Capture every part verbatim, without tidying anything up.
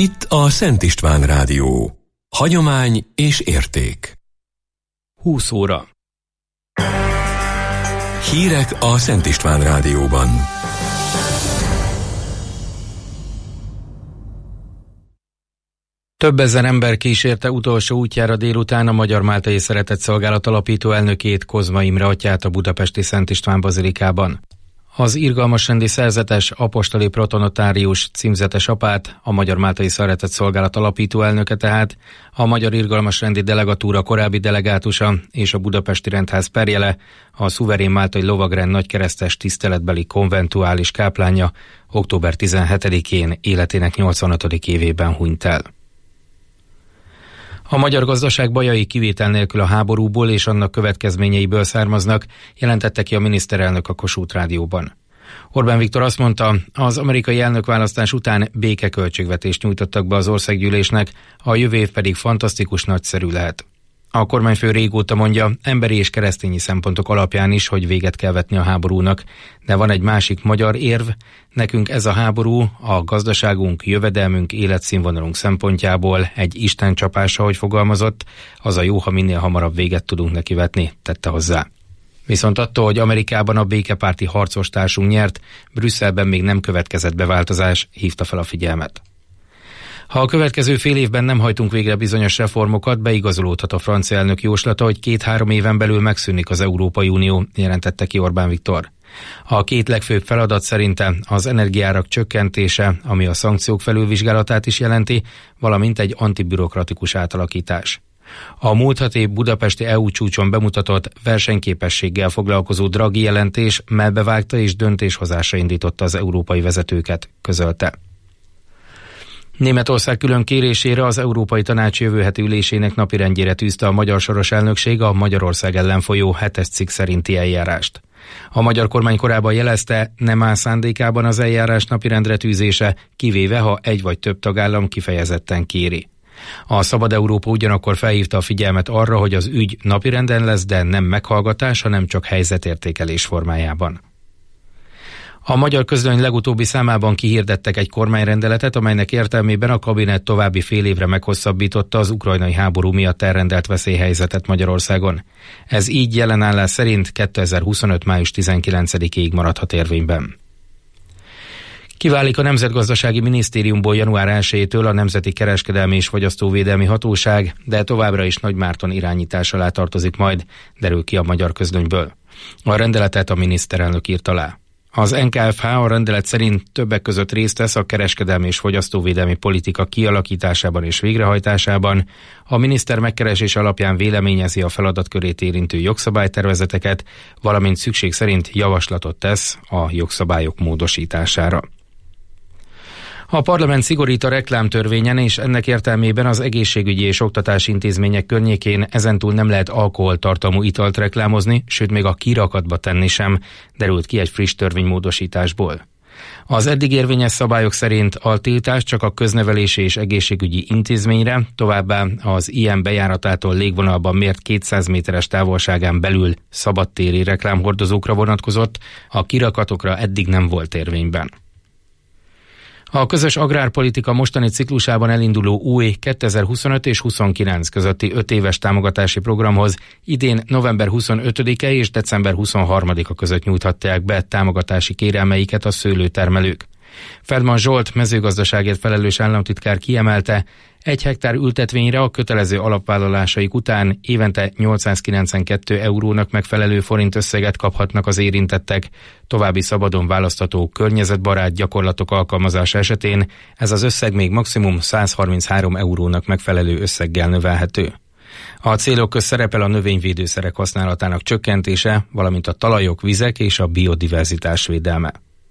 Itt a Szent István Rádió. Hagyomány és érték. húsz óra. Hírek a Szent István Rádióban. Több ezer ember kísérte utolsó útjára délután a Magyar-Máltai Szeretetszolgálat alapító elnökét, Kozma Imre atyát a budapesti Szent István bazilikában. Az irgalmasrendi szerzetes apostoli protonotárius címzetes apát, a Magyar-Máltai Szeretetszolgálat alapító elnöke tehát, a Magyar Irgalmasrendi Delegatúra korábbi delegátusa és a Budapesti Rendház perjele, a szuverén máltai lovagrend nagykeresztes tiszteletbeli konventuális káplánja október tizenhetedikén életének nyolcvanötödik évében hunyt el. A magyar gazdaság bajai kivétel nélkül a háborúból és annak következményeiből származnak, jelentette ki a miniszterelnök a Kossuth Rádióban. Orbán Viktor azt mondta, az amerikai elnökválasztás után békeköltségvetést nyújtottak be az országgyűlésnek, a jövő év pedig fantasztikus nagyszerű lehet. A kormányfő régóta mondja, emberi és keresztényi szempontok alapján is, hogy véget kell vetni a háborúnak, de van egy másik magyar érv, nekünk ez a háború a gazdaságunk, jövedelmünk, életszínvonalunk szempontjából egy istencsapása, ahogy fogalmazott, az a jó, ha minél hamarabb véget tudunk neki vetni, tette hozzá. Viszont attól, hogy Amerikában a békepárti harcostársunk nyert, Brüsszelben még nem következett be változás, hívta fel a figyelmet. Ha a következő fél évben nem hajtunk végre bizonyos reformokat, beigazolódhat a francia elnök jóslata, hogy két-három éven belül megszűnik az Európai Unió, jelentette ki Orbán Viktor. A két legfőbb feladat szerinte az energiárak csökkentése, ami a szankciók felülvizsgálatát is jelenti, valamint egy antibürokratikus átalakítás. A múlt hat év budapesti é u csúcson bemutatott versenyképességgel foglalkozó Draghi jelentés mellbevágta és döntéshozásra indította az európai vezetőket, közölte. Németország külön kérésére az Európai Tanács jövő heti ülésének napirendjére tűzte a magyar soros elnökség a Magyarország ellen folyó hetes cikk szerinti eljárást. A magyar kormány korábban jelezte, nem áll szándékában az eljárás napirendre tűzése, kivéve ha egy vagy több tagállam kifejezetten kéri. A Szabad Európa ugyanakkor felhívta a figyelmet arra, hogy az ügy napirenden lesz, de nem meghallgatás, hanem csak helyzetértékelés formájában. A Magyar Közlöny legutóbbi számában kihirdettek egy kormányrendeletet, amelynek értelmében a kabinet további fél évre meghosszabbította az ukrajnai háború miatt elrendelt veszélyhelyzetet Magyarországon. Ez így jelenállás szerint kétezer-huszonöt. május tizenkilencedikéig maradhat érvényben. Kiválik a Nemzetgazdasági Minisztériumból január elsejétől a Nemzeti Kereskedelmi és Fogyasztóvédelmi Hatóság, de továbbra is Nagy Márton irányítás alá tartozik majd, derül ki a Magyar Közlönyből. A rendeletet a miniszterelnök írt alá. Az en ká ef há a rendelet szerint többek között részt vesz a kereskedelmi és fogyasztóvédelmi politika kialakításában és végrehajtásában, a miniszter megkeresés alapján véleményezi a feladatkörét érintő jogszabálytervezeteket, valamint szükség szerint javaslatot tesz a jogszabályok módosítására. A parlament szigorít a reklámtörvényen, és ennek értelmében az egészségügyi és oktatási intézmények környékén ezentúl nem lehet alkoholtartalmú italt reklámozni, sőt még a kirakatba tenni sem, derült ki egy friss törvénymódosításból. Az eddig érvényes szabályok szerint a tiltás csak a köznevelési és egészségügyi intézményre, továbbá az ilyen bejáratától légvonalban mért kétszáz méteres távolságán belül szabadtéri reklámhordozókra vonatkozott, a kirakatokra eddig nem volt érvényben. A közös agrárpolitika mostani ciklusában elinduló új kétezer-huszonöt és huszonkilenc közötti öt éves támogatási programhoz idén november huszonötödike és december huszonharmadika között nyújthatják be támogatási kérelmeiket a szőlőtermelők. Feldman Zsolt mezőgazdaságért felelős államtitkár kiemelte, egy hektár ültetvényre a kötelező alapvállalásaik után évente nyolcszázkilencvenkettő eurónak megfelelő forint összeget kaphatnak az érintettek, további szabadon választható környezetbarát gyakorlatok alkalmazása esetén ez az összeg még maximum százharminchárom eurónak megfelelő összeggel növelhető. A célok közt szerepel a növényvédőszerek használatának csökkentése, valamint a talajok, vizek és a biodiverzitás védelme.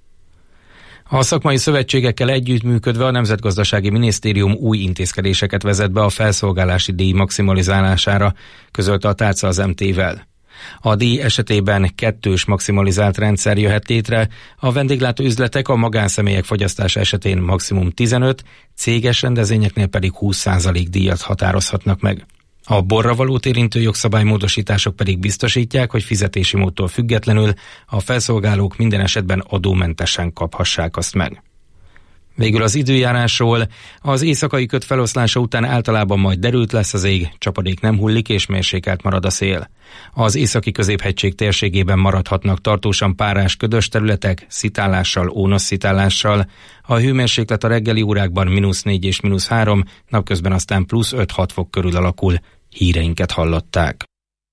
A szakmai szövetségekkel együttműködve a Nemzetgazdasági Minisztérium új intézkedéseket vezet be a felszolgálási díj maximalizálására, közölte a tárca az em té-vel. A díj esetében kettős maximalizált rendszer jöhet létre, a vendéglátó üzletek a magánszemélyek fogyasztása esetén maximum tizenöt, céges rendezvényeknél pedig húsz százalék díjat határozhatnak meg. A borra valót érintő jogszabálymódosítások pedig biztosítják, hogy fizetési módtól függetlenül a felszolgálók minden esetben adómentesen kaphassák azt meg. Végül az időjárásról. Az éjszakai köd feloszlása után általában majd derült lesz az ég, csapadék nem hullik és mérsékelt marad a szél. Az északi középhegység térségében maradhatnak tartósan párás ködös területek, szitálással, ónoszszitálással. A hőmérséklet a reggeli órákban mínusz négy és mínusz három, napközben aztán plusz öt-hat fok körül alakul. Híreinket hallották.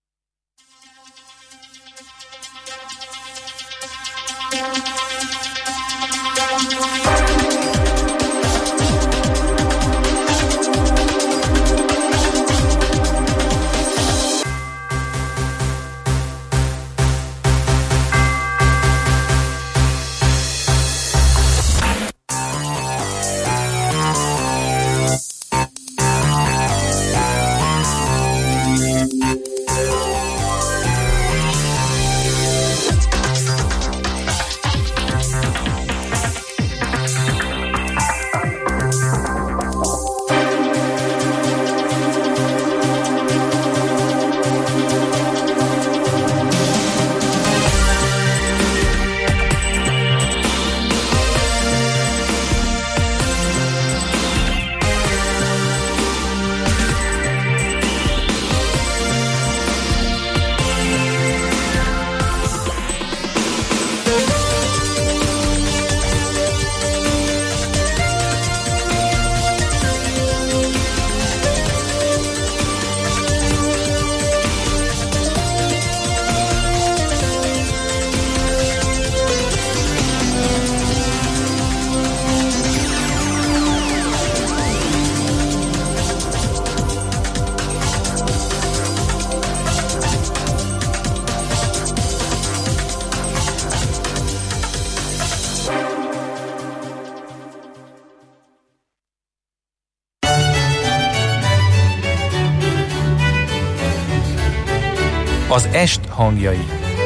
Az est hangjai.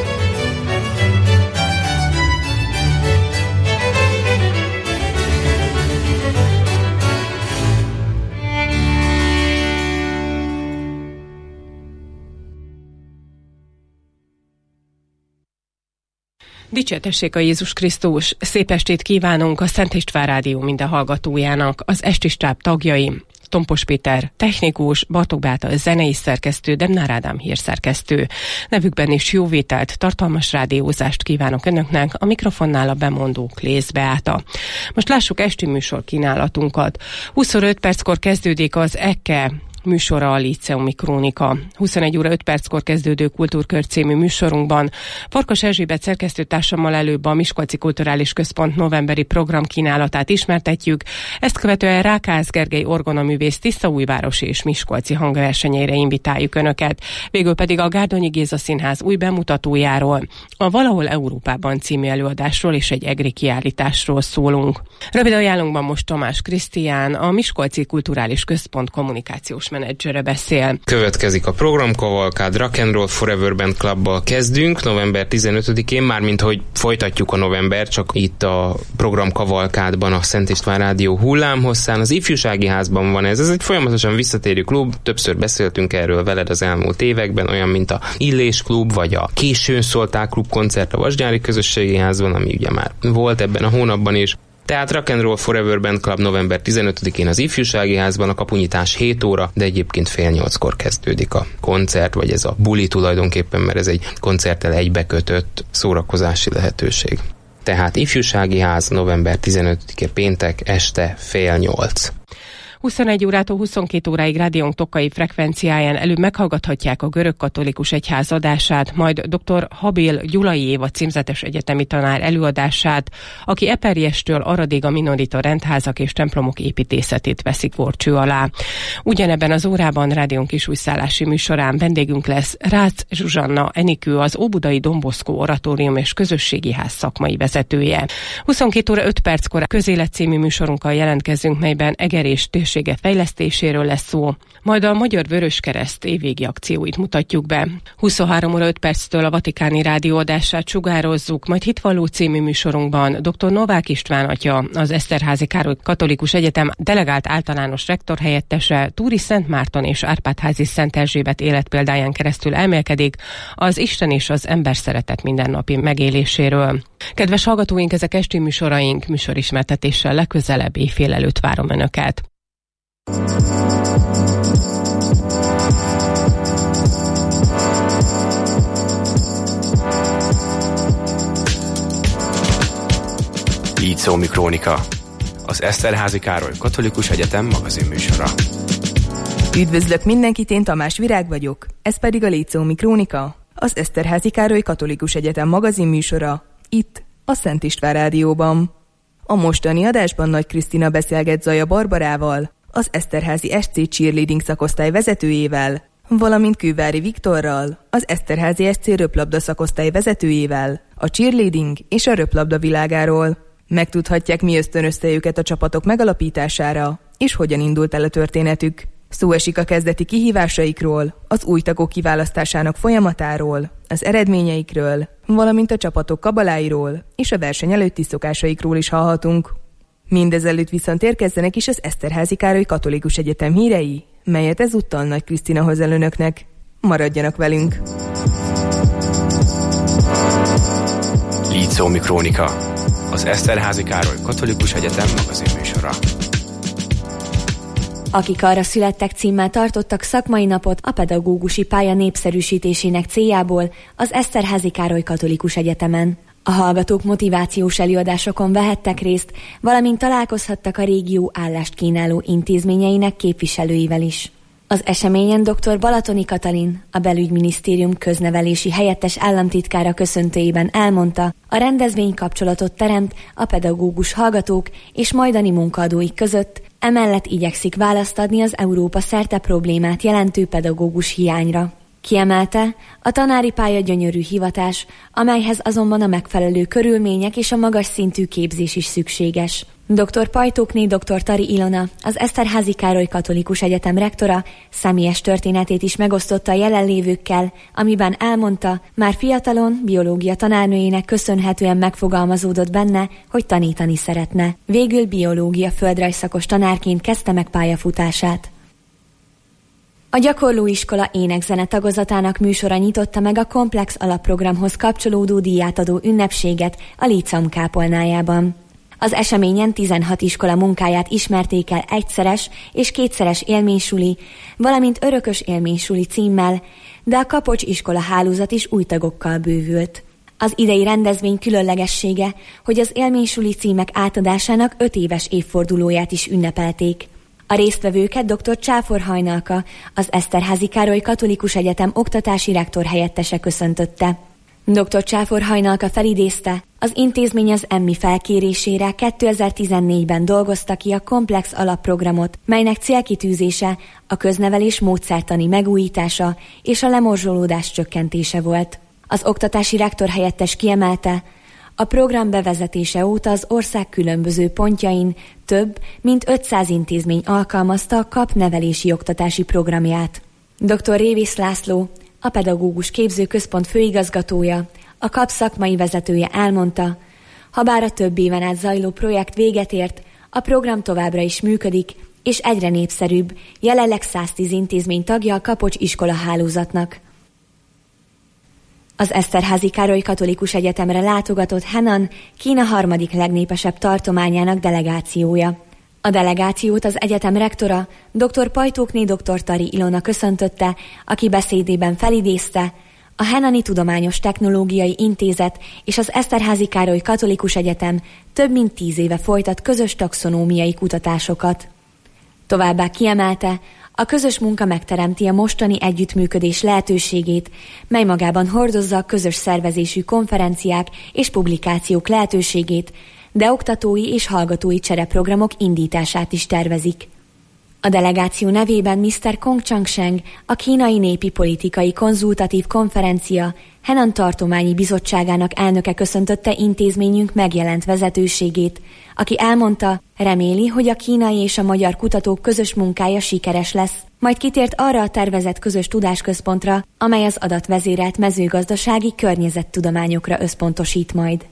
Dicsértessék a Jézus Krisztus! Szép estét kívánunk a Szent István Rádió minden hallgatójának, az esti stáb tagjai. Tompos Péter, technikus, Bartók Beáta, zenei szerkesztő, Demnár Ádám hírszerkesztő. Nevükben is jóvételt, tartalmas rádiózást kívánok önöknek, a mikrofonnál a bemondó Klész Beáta. Most lássuk esti műsor kínálatunkat. huszonöt perckor kezdődik az é ká műsora, a Líceumi Krónika. huszonegy óra öt perckor kezdődő Kultúrkör című műsorunkban Farkas Erzsébet szerkesztőtársammal előbb a Miskolci Kulturális Központ novemberi programkínálatát ismertetjük, ezt követően Rákász Gergely orgonaművész Tiszaújvárosi és Miskolci hangversenyére invitáljuk Önöket, végül pedig a Gárdonyi Géza Színház új bemutatójáról, a Valahol Európában című előadásról és egy egri kiállításról szólunk. Rövid ajánlónkban most Tamás Krisztián, a Miskolci Kulturális Központ kommunikációs menedzsere beszél. Következik a programkavalkád, Rock and Roll Forever Band Clubbal kezdünk, november tizenötödikén, mármint hogy folytatjuk a november, csak itt a programkavalkádban a Szent István Rádió hullámhosszán, az Ifjúsági Házban van ez. Ez egy folyamatosan visszatérő klub, többször beszéltünk erről veled az elmúlt években, olyan, mint a Illés klub, vagy a Későn szólták klub koncert a Vasgyári Közösségi Házban, ami ugye már volt ebben a hónapban is. Tehát Rock and Roll Forever Band Club november tizenötödikén az Ifjúsági Házban, a kapunyitás hét óra, de egyébként fél nyolckor kezdődik a koncert, vagy ez a buli tulajdonképpen, mert ez egy koncerttel egybekötött szórakozási lehetőség. Tehát Ifjúsági Ház november tizenötödike péntek este fél nyolc. huszonegy órától huszonkét óráig rádiónk Tokai frekvenciáján előbb meghallgathatják a görögkatolikus egyház adását, majd dr. Habil Gyulai Éva címzetes egyetemi tanár előadását, aki Eperjestől Aradig a minorita rendházak és templomok építészetét veszik górcső alá. Ugyanebben az órában rádiónk kisújszállási műsorán vendégünk lesz Rácz Zsuzsanna Enikő, az Óbudai Don Bosco Oratórium és Közösségi Ház szakmai vezetője. huszonkét óra öt perckor Közélet című műsorunkkal jelentkezünk, melyben Eger és közössége fejlesztéséről lesz szó, majd a Magyar Vöröskereszt évvégi akcióit mutatjuk be. huszonhárom óra öt perctől a Vatikáni Rádió adását sugározzuk, majd Hitvalló című műsorunkban dr. Novák István atya, az Eszterházy Károly Katolikus Egyetem delegált általános rektor helyettese, Túri Szent Márton és Árpád-házi Szent Erzsébet életpéldáján keresztül elmélkedik az Isten és az ember szeretet mindennapi megéléséről. Kedves hallgatóink, ezek esti műsoraink, műsorismertetéssel legközelebb éjfél előtt várom Önöket. Lícómi Krónika, az Eszterházy Károly Katolikus Egyetem magazinműsora. Üdvözlök mindenkit, én Tamás Virág vagyok, ez pedig a Lícómi Krónika, az Eszterházy Károly Katolikus Egyetem magazinműsora, itt a Szent István Rádióban. A mostani adásban Nagy Krisztina beszélget Zaja Barbarával, az Eszterházy es cé cheerleading szakosztály vezetőjével, valamint Kővári Viktorral, az Eszterházy es cé röplabda szakosztály vezetőjével, a cheerleading és a röplabda világáról. Megtudhatják, mi ösztönözte őket a csapatok megalapítására, és hogyan indult el a történetük. Szó esik a kezdeti kihívásaikról, az új tagok kiválasztásának folyamatáról, az eredményeikről, valamint a csapatok kabaláiról és a verseny előtti szokásaikról is hallhatunk. Mindezelőtt viszont érkezzenek is az Eszterházy Károly Katolikus Egyetem hírei, melyet ezúttal Nagy Krisztina hoz el önöknek. Maradjanak velünk! Lícómi Krónika, az Eszterházy Károly Katolikus Egyetem magazinműsora. Akik arra születtek címmel tartottak szakmai napot a pedagógusi pálya népszerűsítésének céljából az Eszterházy Károly Katolikus Egyetemen. A hallgatók motivációs előadásokon vehettek részt, valamint találkozhattak a régió állást kínáló intézményeinek képviselőivel is. Az eseményen dr. Balatoni Katalin, a Belügyminisztérium köznevelési helyettes államtitkára köszöntőjében elmondta, a rendezvény kapcsolatot teremt a pedagógus hallgatók és majdani munkaadóik között, emellett igyekszik választ adni az Európa szerte problémát jelentő pedagógus hiányra. Kiemelte, a tanári pálya gyönyörű hivatás, amelyhez azonban a megfelelő körülmények és a magas szintű képzés is szükséges. dr. Pajtókné dr. Tari Ilona, az Eszterházy Károly Katolikus Egyetem rektora személyes történetét is megosztotta a jelenlévőkkel, amiben elmondta, már fiatalon biológia tanárnőjének köszönhetően megfogalmazódott benne, hogy tanítani szeretne. Végül biológia földrajzszakos tanárként kezdte meg pályafutását. A gyakorlóiskola énekzene tagozatának műsora nyitotta meg a komplex alapprogramhoz kapcsolódó díjátadó ünnepséget a Líceum kápolnájában. Az eseményen tizenhat iskola munkáját ismerték el egyszeres és kétszeres élménysuli, valamint örökös élménysuli címmel, de a Kapocs iskola hálózat is új tagokkal bővült. Az idei rendezvény különlegessége, hogy az élménysuli címek átadásának öt éves évfordulóját is ünnepelték. A résztvevőket dr. Csáfor Hajnalka, az Eszterházy Károly Katolikus Egyetem oktatási rektor helyettese köszöntötte. dr. Csáfor Hajnalka felidézte, az intézmény az Emmi felkérésére kétezer-tizennégyben dolgozta ki a komplex alapprogramot, melynek célkitűzése a köznevelés módszertani megújítása és a lemorzsolódás csökkentése volt. Az oktatási rektor helyettes kiemelte, a program bevezetése óta az ország különböző pontjain több mint ötszáz intézmény alkalmazta a KAP nevelési oktatási programját. dr. Révész László, a Pedagógus Képzőközpont főigazgatója, a KAP szakmai vezetője elmondta, habár a több éven át zajló projekt véget ért, a program továbbra is működik, és egyre népszerűbb, jelenleg száztíz intézmény tagja a Kapocs iskola hálózatnak. Az Eszterházy Károly Katolikus Egyetemre látogatott Henan, Kína harmadik legnépesebb tartományának delegációja. A delegációt az egyetem rektora, dr. Pajtókné dr. Tari Ilona köszöntötte, aki beszédében felidézte, a Henani Tudományos Technológiai Intézet és az Eszterházy Károly Katolikus Egyetem több mint tíz éve folytat közös taxonómiai kutatásokat. Továbbá kiemelte, a közös munka megteremti a mostani együttműködés lehetőségét, mely magában hordozza a közös szervezésű konferenciák és publikációk lehetőségét, de oktatói és hallgatói csereprogramok indítását is tervezik. A delegáció nevében miszter Kong Changsheng, a Kínai Népi Politikai Konzultatív Konferencia Henan Tartományi Bizottságának elnöke köszöntötte intézményünk megjelent vezetőségét, aki elmondta, reméli, hogy a kínai és a magyar kutatók közös munkája sikeres lesz, majd kitért arra a tervezett közös tudásközpontra, amely az adatvezérelt mezőgazdasági környezettudományokra összpontosít majd.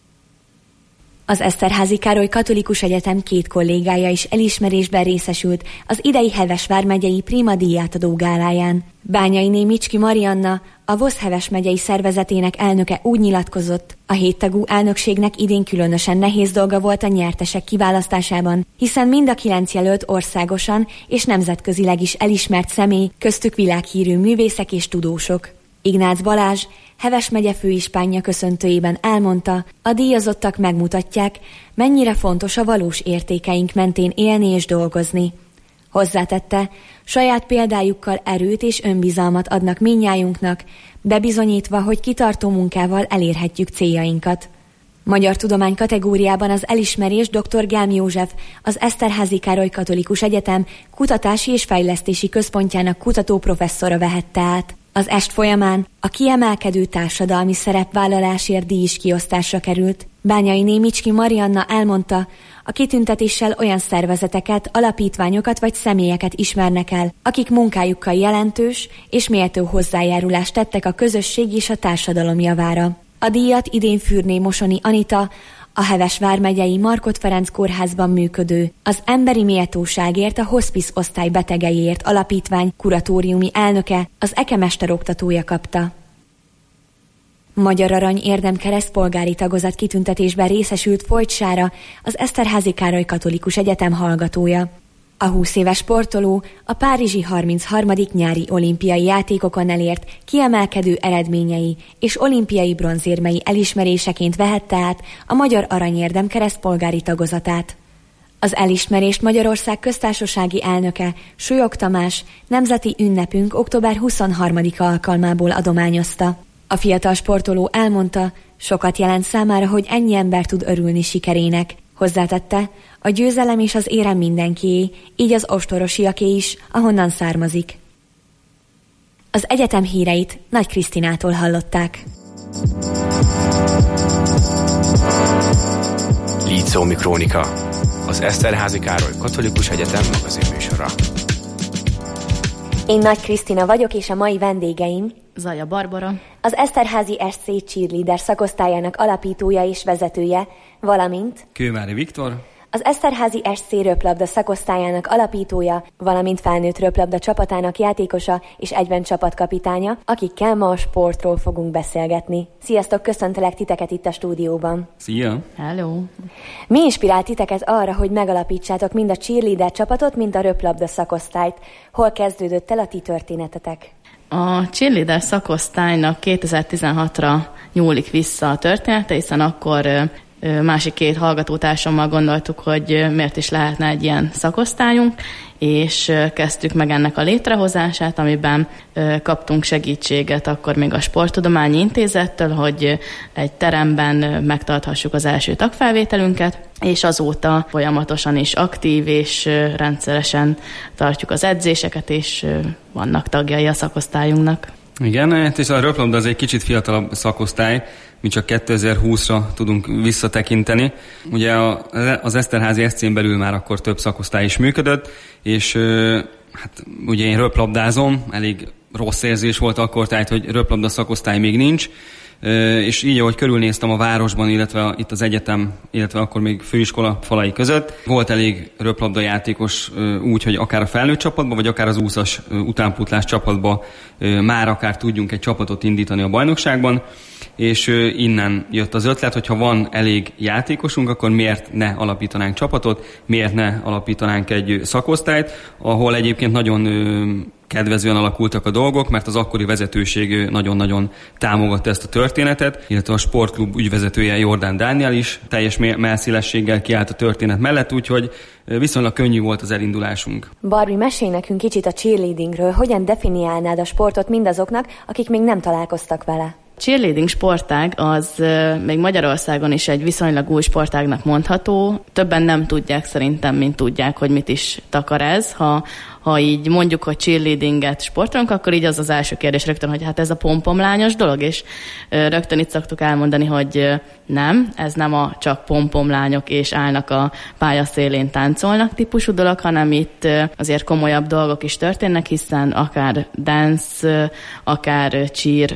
Az Eszterházy Károly Katolikus Egyetem két kollégája is elismerésben részesült az idei Heves vármegyei Prima díjátadó gáláján. Bányainé Micski Marianna, a VOSZ Heves megyei szervezetének elnöke úgy nyilatkozott, a héttagú elnökségnek idén különösen nehéz dolga volt a nyertesek kiválasztásában, hiszen mind a kilenc jelölt országosan és nemzetközileg is elismert személy, köztük világhírű művészek és tudósok. Ignác Balázs, Heves megye főispánja köszöntőjében elmondta, a díjazottak megmutatják, mennyire fontos a valós értékeink mentén élni és dolgozni. Hozzátette, saját példájukkal erőt és önbizalmat adnak mindnyájunknak, bebizonyítva, hogy kitartó munkával elérhetjük céljainkat. Magyar tudomány kategóriában az elismerés dr. Gálm József, az Eszterházy Károly Katolikus Egyetem Kutatási és Fejlesztési Központjának kutatóprofesszora vehette át. Az est folyamán a kiemelkedő társadalmi szerepvállalásért díj is kiosztásra került. Bányainé Micski Marianna elmondta, a kitüntetéssel olyan szervezeteket, alapítványokat vagy személyeket ismernek el, akik munkájukkal jelentős és méltó hozzájárulást tettek a közösség és a társadalom javára. A díjat idén Fürné Mosoni Anita, a Heves vármegyei Markhot Ferenc kórházban működő, az Emberi Méltóságért a Hospice osztály betegeiért alapítvány kuratóriumi elnöke, az ekemester oktatója kapta. Magyar Arany érdemkereszt polgári tagozat kitüntetésben részesült Folyt Sára, az Eszterházy Károly Katolikus Egyetem hallgatója. A húsz éves sportoló a párizsi harmincharmadik nyári olimpiai játékokon elért kiemelkedő eredményei és olimpiai bronzérmei elismeréseként vehette át a Magyar Arany érdemkereszt polgári tagozatát. Az elismerést Magyarország köztársasági elnöke, Súlyog Tamás nemzeti ünnepünk október huszonharmadika alkalmából adományozta. A fiatal sportoló elmondta, sokat jelent számára, hogy ennyi ember tud örülni sikerének. Hozzátette, a győzelem és az érem mindenkié, így az ostorosiaké is, ahonnan származik. Az egyetem híreit Nagy Krisztinától hallották. Lícómi Krónika, az Eszterházy Károly Katolikus Egyetem magazinműsora. Én Nagy Krisztina vagyok, és a mai vendégeim Zaja Barbara, az Eszterházy es cé Cheerleader szakosztályának alapítója és vezetője, valamint Kőmári Viktor, az Eszterházy es cé röplabda szakosztályának alapítója, valamint felnőtt röplabda csapatának játékosa és egyben csapatkapitánya, akikkel ma a sportról fogunk beszélgetni. Sziasztok, köszöntelek titeket itt a stúdióban. Szia! Hello! Mi inspirált titeket arra, hogy megalapítsátok mind a cheerleader csapatot, mind a röplabda szakosztályt? Hol kezdődött el a ti történetetek? A cheerleader szakosztálynak kétezer-tizenhatra nyúlik vissza a története, hiszen akkor másik két hallgatótársammal gondoltuk, hogy miért is lehetne egy ilyen szakosztályunk, és kezdtük meg ennek a létrehozását, amiben kaptunk segítséget akkor még a Sporttudományi Intézettől, hogy egy teremben megtarthassuk az első tagfelvételünket, és azóta folyamatosan is aktív és rendszeresen tartjuk az edzéseket, és vannak tagjai a szakosztályunknak. Igen, és a röplabda az egy kicsit fiatalabb szakosztály, mi csak kétezer-húszra tudunk visszatekinteni. Ugye az Eszterházy es cén belül már akkor több szakosztály is működött, és hát ugye én röplabdázom, elég rossz érzés volt akkor, tehát hogy röplabda szakosztály még nincs, és így, ahogy körülnéztem a városban, illetve itt az egyetem, illetve akkor még főiskola falai között, volt elég röplabda játékos úgy, hogy akár a felnőtt csapatba, vagy akár az úszas utánpótlás csapatba már akár tudjunk egy csapatot indítani a bajnokságban, és innen jött az ötlet, hogy ha van elég játékosunk, akkor miért ne alapítanánk csapatot, miért ne alapítanánk egy szakosztályt, ahol egyébként nagyon kedvezően alakultak a dolgok, mert az akkori vezetőség nagyon-nagyon támogatta ezt a történetet, illetve a sportklub ügyvezetője Jordán Dániel is teljes mellszélességgel kiállt a történet mellett, úgyhogy viszonylag könnyű volt az elindulásunk. Barbie, mesélj nekünk kicsit a cheerleadingről, hogyan definiálnád a sportot mindazoknak, akik még nem találkoztak vele? Cheerleading sportág az még Magyarországon is egy viszonylag új sportágnak mondható. Többen nem tudják szerintem, mint tudják, hogy mit is takar ez. Ha, ha így mondjuk, hogy cheerleadinget sportolunk, akkor így az az első kérdés rögtön, hogy hát ez a pompomlányos dolog, és rögtön itt szoktuk elmondani, hogy nem, ez nem a csak pompomlányok és állnak a pályaszélén táncolnak típusú dolog, hanem itt azért komolyabb dolgok is történnek, hiszen akár dance, akár cheer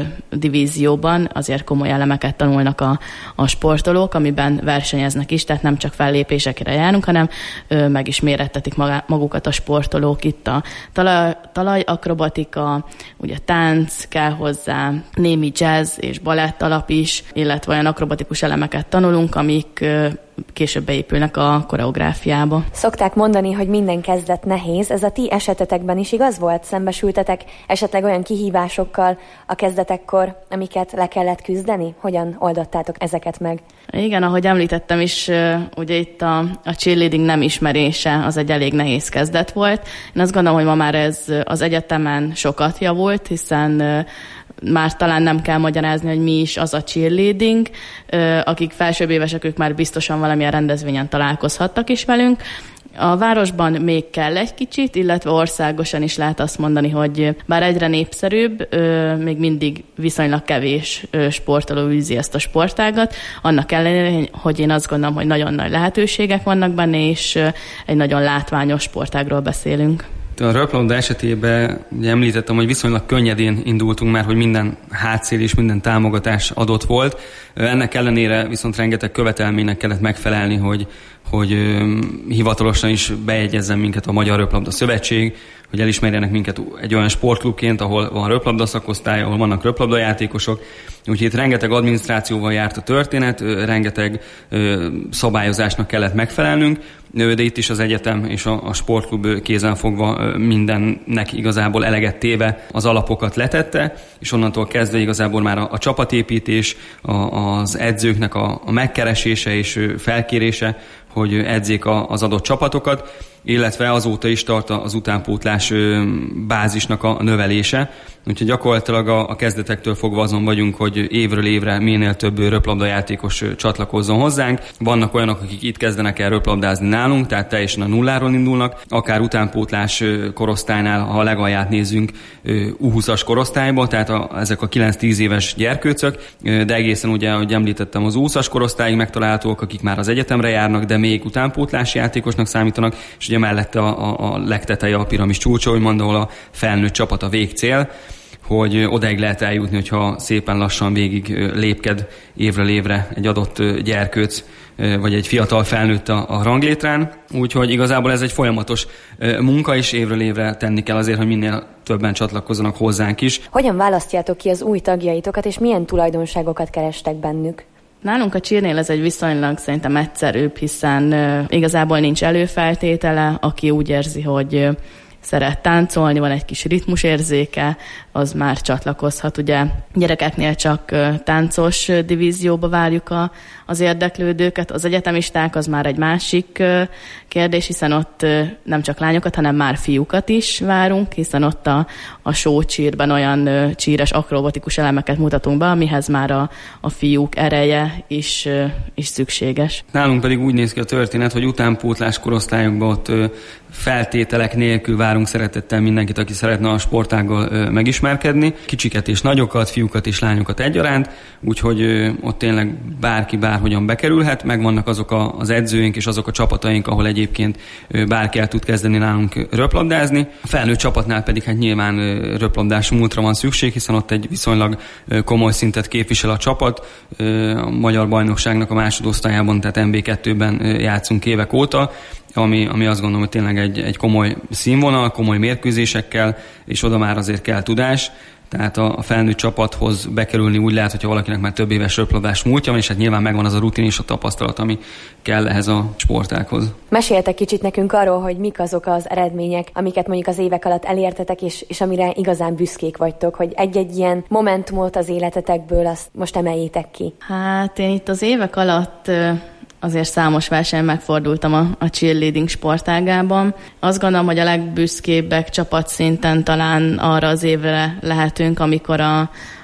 divízióban azért komoly elemeket tanulnak a, a sportolók, amiben versenyeznek is, tehát nem csak fellépésekre járunk, hanem ö, meg is mérettetik magá, magukat a sportolók. Itt a talaj, talajakrobatika, ugye tánc kell hozzá, némi jazz és balett alap is, illetve olyan akrobatikus elemeket tanulunk, amik ö, később beépülnek a koreográfiába. Szokták mondani, hogy minden kezdet nehéz. Ez a ti esetetekben is igaz volt? Szembesültetek esetleg olyan kihívásokkal a kezdetekkor, amiket le kellett küzdeni? Hogyan oldottátok ezeket meg? Igen, ahogy említettem is, ugye itt a, a cheerleading nem ismerése az egy elég nehéz kezdet volt. Én azt gondolom, hogy ma már ez az egyetemen sokat javult, hiszen már talán nem kell magyarázni, hogy mi is az a cheerleading. Akik felsőbb évesek, ők már biztosan valamilyen rendezvényen találkozhattak is velünk. A városban még kell egy kicsit, illetve országosan is lehet azt mondani, hogy bár egyre népszerűbb, még mindig viszonylag kevés sportoló űzi ezt a sportágat. Annak ellenére, hogy én azt gondolom, hogy nagyon nagy lehetőségek vannak benne, és egy nagyon látványos sportágról beszélünk. A röplabda esetében ugye említettem, hogy viszonylag könnyedén indultunk már, hogy minden hátszél és minden támogatás adott volt. Ennek ellenére viszont rengeteg követelménynek kellett megfelelni, hogy, hogy hivatalosan is bejegyezzen minket a Magyar Röplabda Szövetség, hogy elismerjenek minket egy olyan sportklubként, ahol van röplabda szakosztály, ahol vannak röplabdajátékosok. Úgyhogy itt rengeteg adminisztrációval járt a történet, rengeteg szabályozásnak kellett megfelelnünk, de itt is az egyetem és a, a sportklub kézenfogva mindennek igazából eleget téve az alapokat letette, és onnantól kezdve igazából már a, a csapatépítés, a, az edzőknek a, a megkeresése és felkérése, hogy edzék a, az adott csapatokat, illetve azóta is tart az utánpótlás bázisnak a növelése. Úgyhogy gyakorlatilag a, a kezdetektől fogva azon vagyunk, hogy évről évre minél több röplabdajátékos csatlakozzon hozzánk. Vannak olyanok, akik itt kezdenek el röplabdázni nálunk, tehát teljesen a nulláról indulnak. Akár utánpótlás korosztálynál, ha a legalját nézzünk, U húszas korosztályban, tehát a, ezek a kilenc-tíz éves gyerkőcök, de egészen ugye, ahogy említettem, az U húszas korosztályig megtalálhatók, akik már az egyetemre járnak, de még utánpótlási játékosnak számítanak, és ugye mellette a, a, a legteteje a piramis csúcsa, úgymond, ahol a felnőtt csapat a végcél, hogy odáig lehet eljutni, hogyha szépen lassan végig lépked évről évre egy adott gyerkőc, vagy egy fiatal felnőtt a, a ranglétrán. Úgyhogy igazából ez egy folyamatos munka, és évről évre tenni kell azért, hogy minél többen csatlakozzanak hozzánk is. Hogyan választjátok ki az új tagjaitokat, és milyen tulajdonságokat kerestek bennük? Nálunk a cheernél ez egy viszonylag szerintem egyszerűbb, hiszen uh, igazából nincs előfeltétele, aki úgy érzi, hogy uh, szeret táncolni, van egy kis ritmusérzéke, az már csatlakozhat. Ugye gyerekeknél csak uh, táncos uh, divízióba várjuk a, az érdeklődőket, az egyetemisták az már egy másik uh, kérdés, hiszen ott uh, nem csak lányokat, hanem már fiúkat is várunk, hiszen ott a, a show cheerben olyan uh, cheeres akrobatikus elemeket mutatunk be, amihez már a, a fiúk ereje is, uh, is szükséges. Nálunk pedig úgy néz ki a történet, hogy utánpótlás korosztályokban ott uh, feltételek nélkül várunk szeretettel mindenkit, aki szeretne a sportággal uh, megismerkedni. Kicsiket és nagyokat, fiúkat és lányokat egyaránt, úgyhogy uh, ott tényleg bárki bárhogyan bekerülhet, megvannak azok a, az edzőink és azok a csapataink, ahol egyébként uh, bárki el tud kezdeni nálunk röplabdázni. A felnőtt csapatnál pedig hát nyilván uh, röplabdás múltra van szükség, hiszen ott egy viszonylag uh, komoly szintet képvisel a csapat. Uh, a magyar bajnokságnak a másodosztályában, tehát em bé kettőben uh, játszunk évek óta, Ami, ami azt gondolom, hogy tényleg egy, egy komoly színvonal, komoly mérkőzésekkel, és oda már azért kell tudás. Tehát a, a felnőtt csapathoz bekerülni úgy lehet, hogyha valakinek már több éves röplabdás múltja van, és hát nyilván megvan az a rutin és a tapasztalat, ami kell ehhez a sportághoz. Meséltek kicsit nekünk arról, hogy mik azok az eredmények, amiket mondjuk az évek alatt elértetek, és, és amire igazán büszkék vagytok, hogy egy-egy ilyen momentumot az életetekből azt most emeljétek ki. Hát én itt az évek alatt azért számos versenyen megfordultam a, a cheerleading sportágában. Azt gondolom, hogy a legbüszkébbek csapatszinten talán arra az évre lehetünk, amikor a,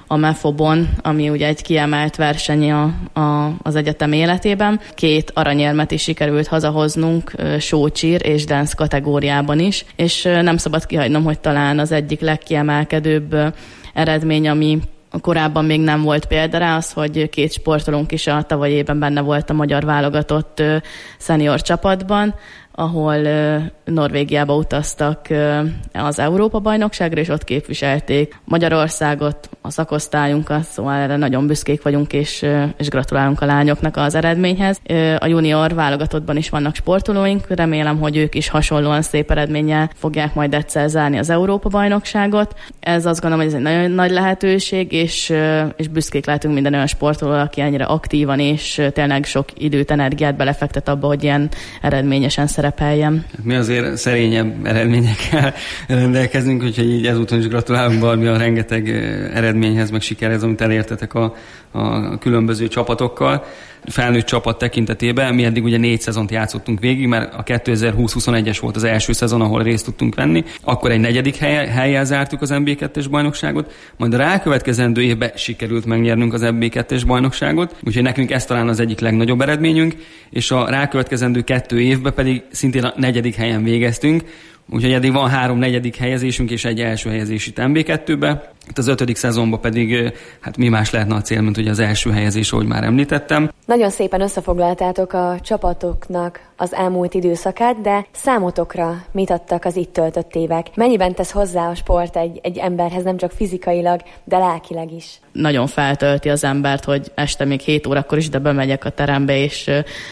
a Mefobon, ami ugye egy kiemelt verseny a, a, az egyetem életében. Két aranyérmet is sikerült hazahoznunk show, cheer és dance kategóriában is, és nem szabad kihagynom, hogy talán az egyik legkiemelkedőbb eredmény, ami korábban még nem volt példa rá, az, hogy két sportolónk is a tavalyi évben benne volt a magyar válogatott szenior csapatban, ahol Norvégiába utaztak az Európa-bajnokságra, és ott képviselték Magyarországot, a szakosztályunkat, szóval erre nagyon büszkék vagyunk, és, és gratulálunk a lányoknak az eredményhez. A junior válogatottban is vannak sportolóink, remélem, hogy ők is hasonlóan szép eredménnyel fogják majd egyszer zárni az Európa-bajnokságot. Ez azt gondolom, hogy ez egy nagyon nagy lehetőség, és, és büszkék lehetünk minden olyan sportoló, aki ennyire aktívan és tényleg sok időt, energiát belefektet abba, hogy ilyen eredményesen szerepeljen. Mi azért szerényebb eredményekkel rendelkezünk, úgyhogy így ezúton is gratulálunk, Barbi, a rengeteg eredményhez, meg sikerhez, amit elértetek a, a különböző csapatokkal. Felnőtt csapat tekintetében mi eddig ugye négy szezont játszottunk végig, mert a kétezer-húsz-huszonegyes volt az első szezon, ahol részt tudtunk venni. Akkor egy negyedik hely, hellyel zártuk az en bé kettes bajnokságot, majd a rákövetkezendő évben sikerült megnyernünk az en bé kettes bajnokságot, úgyhogy nekünk ez talán az egyik legnagyobb eredményünk, és a rákövetkezendő kettő évben pedig szintén a negyedik helyen végeztünk. Úgyhogy eddig van három negyedik helyezésünk és egy első helyezés itt en bé kettőbe. Itt az ötödik szezonban pedig hát mi más lehetne a cél, mint ugye az első helyezés, ahogy már említettem. Nagyon szépen összefoglaltátok a csapatoknak az elmúlt időszakát, de számotokra mit adtak az itt töltött évek? Mennyiben tesz hozzá a sport egy, egy emberhez, nem csak fizikailag, de lelkileg is? Nagyon feltölti az embert, hogy este még hét órakor is, de bemegyek a terembe, és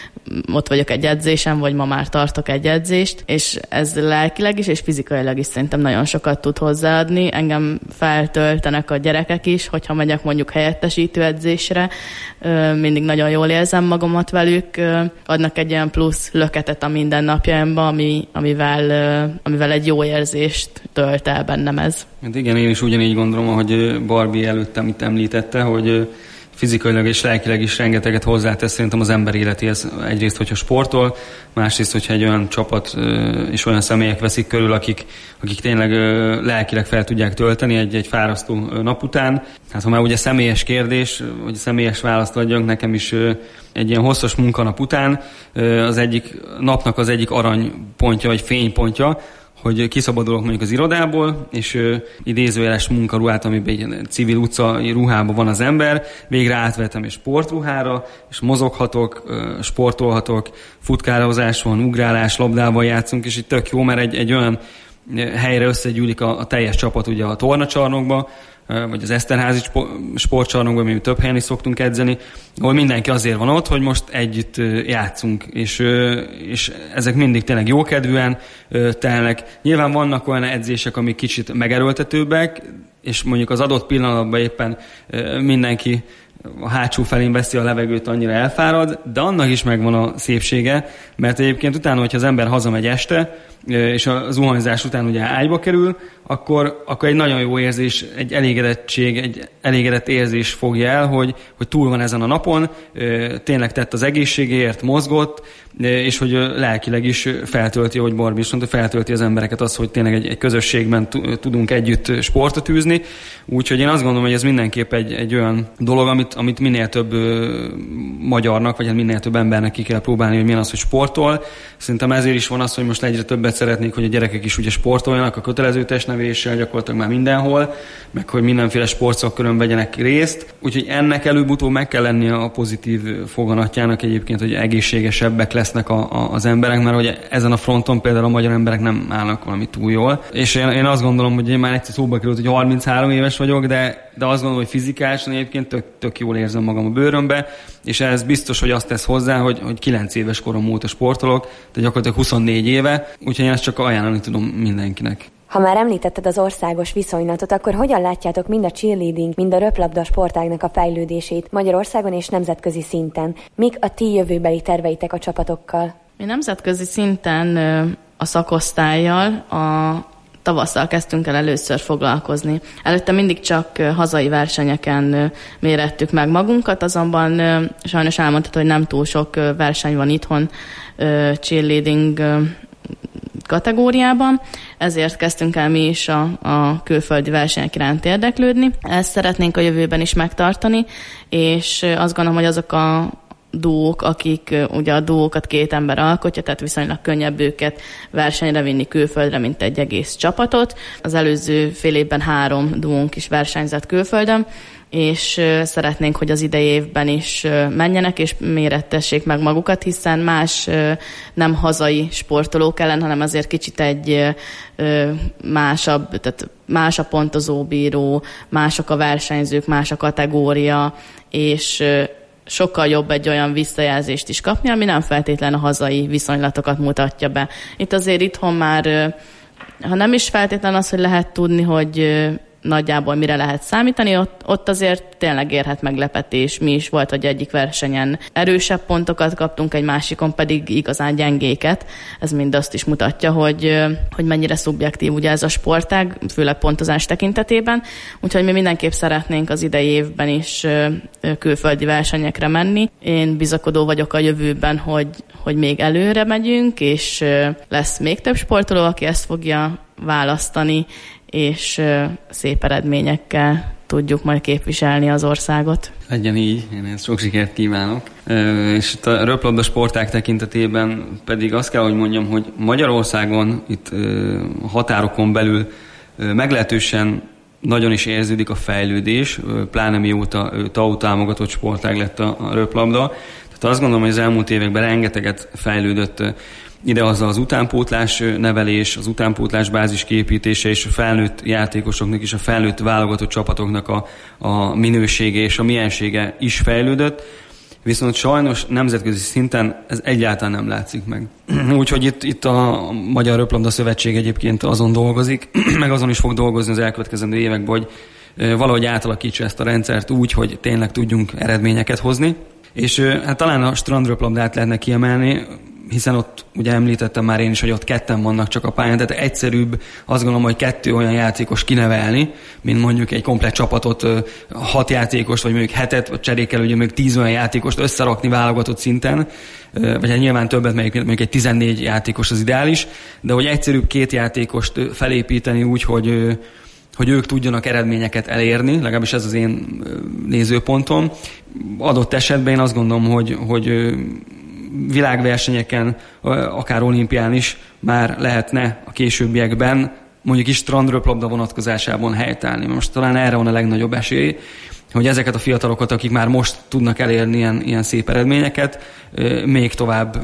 ott vagyok egy edzésen, vagy ma már tartok egy edzést, és ez lelkileg is, és fizikailag is szerintem nagyon sokat tud hozzáadni. Engem feltöltenek a gyerekek is, hogyha megyek mondjuk helyettesítő edzésre, mindig nagyon jól érzem magamat velük, adnak egy olyan plusz löketet a mindennapjaimba, ami, amivel, amivel egy jó érzést tölt el bennem ez. Hát igen, én is ugyanígy gondolom, ahogy Barbie előttem itt említette, hogy fizikailag és lelkileg is rengeteget hozzátesz szerintem az ember életéhez. Egyrészt, hogyha sportol, másrészt, hogyha egy olyan csapat és olyan személyek veszik körül, akik, akik tényleg lelkileg fel tudják tölteni egy, egy fárasztó nap után. Hát ha már ugye személyes kérdés, vagy személyes választ adjunk, nekem is egy ilyen hosszas munkanap után az egyik napnak az egyik aranypontja, vagy fénypontja, hogy kiszabadulok mondjuk az irodából, és ö, idézőjeles munkaruhát, amiben egy civil utcai ruhában van az ember, végre átvettem egy sportruhára, és mozoghatok, ö, sportolhatok, futkározás van, ugrálás, labdával játszunk, és itt tök jó, mert egy, egy olyan helyre összegyűlik a, a teljes csapat ugye a tornacsarnokba, vagy az Eszterházi sportcsarnokban, mi több helyen is szoktunk edzeni, ahol mindenki azért van ott, hogy most együtt játszunk, és, és ezek mindig tényleg jókedvűen telnek. Nyilván vannak olyan edzések, amik kicsit megerőltetőbbek, és mondjuk az adott pillanatban éppen mindenki a hátsó felén veszi a levegőt, annyira elfárad, de annak is megvan a szépsége, mert egyébként utána, hogyha az ember hazamegy este, és a zuhanyzás után ugye ágyba kerül, akkor, akkor egy nagyon jó érzés, egy elégedettség, egy elégedett érzés fogja el, hogy, hogy túl van ezen a napon, tényleg tett az egészségéért, mozgott, és hogy lelkileg is feltölti, ahogy Barbie is mondta, feltölti az embereket az, hogy tényleg egy, egy közösségben tudunk együtt sportot űzni. Úgyhogy én azt gondolom, hogy ez mindenképp egy, egy olyan dolog, amit, amit minél több magyarnak, vagy minél több embernek ki kell próbálni, hogy milyen az, hogy sportol. Szerintem ezért is van az, hogy most egyre többet szeretnék, hogy a gyerekek is ugye sportoljanak a kötelező testneveléssel gyakorlatilag már mindenhol, meg hogy mindenféle sportszakkörön vegyenek részt. Úgyhogy ennek előbb-utóbb meg kell lennie a pozitív foganatjának egyébként, hogy egészségesebbek lesznek a, a, az emberek, mert hogy ezen a fronton például a magyar emberek nem állnak valami túl jól. És én, én azt gondolom, hogy én már egyszer szóba került, hogy harminchárom éves vagyok, de, de azt gondolom, hogy fizikálisan egyébként tök, tök jól érzem magam a bőrömbe, és ez biztos, hogy azt tesz hozzá, hogy, hogy kilenc éves korom óta sportolok, de gyakorlatilag huszonnégy éve, úgyhogy én ezt csak ajánlani tudom mindenkinek. Ha már említetted az országos viszonylatot, akkor hogyan látjátok mind a cheerleading, mind a röplabda sportágnak a fejlődését Magyarországon és nemzetközi szinten? Mik a ti jövőbeli terveitek a csapatokkal? Mi nemzetközi szinten a szakosztállyal a tavasszal kezdtünk el először foglalkozni. Előtte mindig csak hazai versenyeken mérettük meg magunkat, azonban sajnos elmondható, hogy nem túl sok verseny van itthon cheerleading kategóriában, ezért kezdtünk el mi is a, a külföldi versenyek iránt érdeklődni. Ezt szeretnénk a jövőben is megtartani, és azt gondolom, hogy azok a duók, akik ugye a duókat két ember alkotja, tehát viszonylag könnyebb őket versenyre vinni külföldre, mint egy egész csapatot. Az előző fél évben három duónk is versenyzett külföldön, és szeretnénk, hogy az idei évben is menjenek, és mérettessék meg magukat, hiszen más nem hazai sportolók ellen, hanem azért kicsit egy másabb, tehát más a pontozóbíró, mások a versenyzők, más a kategória, és sokkal jobb egy olyan visszajelzést is kapni, ami nem feltétlen a hazai viszonylatokat mutatja be. Itt azért itthon már, ha nem is feltétlen az, hogy lehet tudni, hogy nagyjából mire lehet számítani, ott, ott azért tényleg érhet meglepetés. Mi is volt, hogy egyik versenyen erősebb pontokat kaptunk, egy másikon pedig igazán gyengéket. Ez mind azt is mutatja, hogy, hogy mennyire szubjektív ugye ez a sportág, főleg pontozás tekintetében. Úgyhogy mi mindenképp szeretnénk az idei évben is külföldi versenyekre menni. Én bizakodó vagyok a jövőben, hogy, hogy még előre megyünk, és lesz még több sportoló, aki ezt fogja választani, és szép eredményekkel tudjuk majd képviselni az országot. Legyen így, én ezt sok sikert kívánok. És itt a röplabda sportág tekintetében pedig azt kell, hogy mondjam, hogy Magyarországon itt határokon belül meglehetősen nagyon is érződik a fejlődés, pláne mióta té á u támogatott sportág lett a röplabda. Tehát azt gondolom, hogy az elmúlt években rengeteget fejlődött ide azzal az utánpótlás nevelés, az utánpótlás bázis képítése és a felnőtt játékosoknak és a felnőtt válogatott csapatoknak a, a minősége és a miensége is fejlődött, viszont sajnos nemzetközi szinten ez egyáltalán nem látszik meg. Úgyhogy itt, itt a Magyar Röplabda Szövetség egyébként azon dolgozik, meg azon is fog dolgozni az elkövetkezendő években, hogy valahogy átalakítsa ezt a rendszert úgy, hogy tényleg tudjunk eredményeket hozni. És hát talán a strandröplabdát lehetne kiemelni, hiszen ott ugye említettem már én is, hogy ott ketten vannak csak a pályán, tehát egyszerűbb azt gondolom, hogy kettő olyan játékos kinevelni, mint mondjuk egy komplett csapatot, hat játékost, vagy mondjuk hetet, vagy cserékkel ugye mondjuk tíz olyan játékost összerakni válogatott szinten, vagy hát nyilván többet, mondjuk egy tizennégy játékos az ideális, de hogy egyszerűbb két játékost felépíteni úgy, hogy hogy ők tudjanak eredményeket elérni, legalábbis ez az én nézőpontom. Adott esetben én azt gondolom, hogy, hogy világversenyeken, akár olimpián is már lehetne a későbbiekben mondjuk is strandröplabda vonatkozásában helytállni. Most talán erre van a legnagyobb esély, hogy ezeket a fiatalokat, akik már most tudnak elérni ilyen, ilyen szép eredményeket, még tovább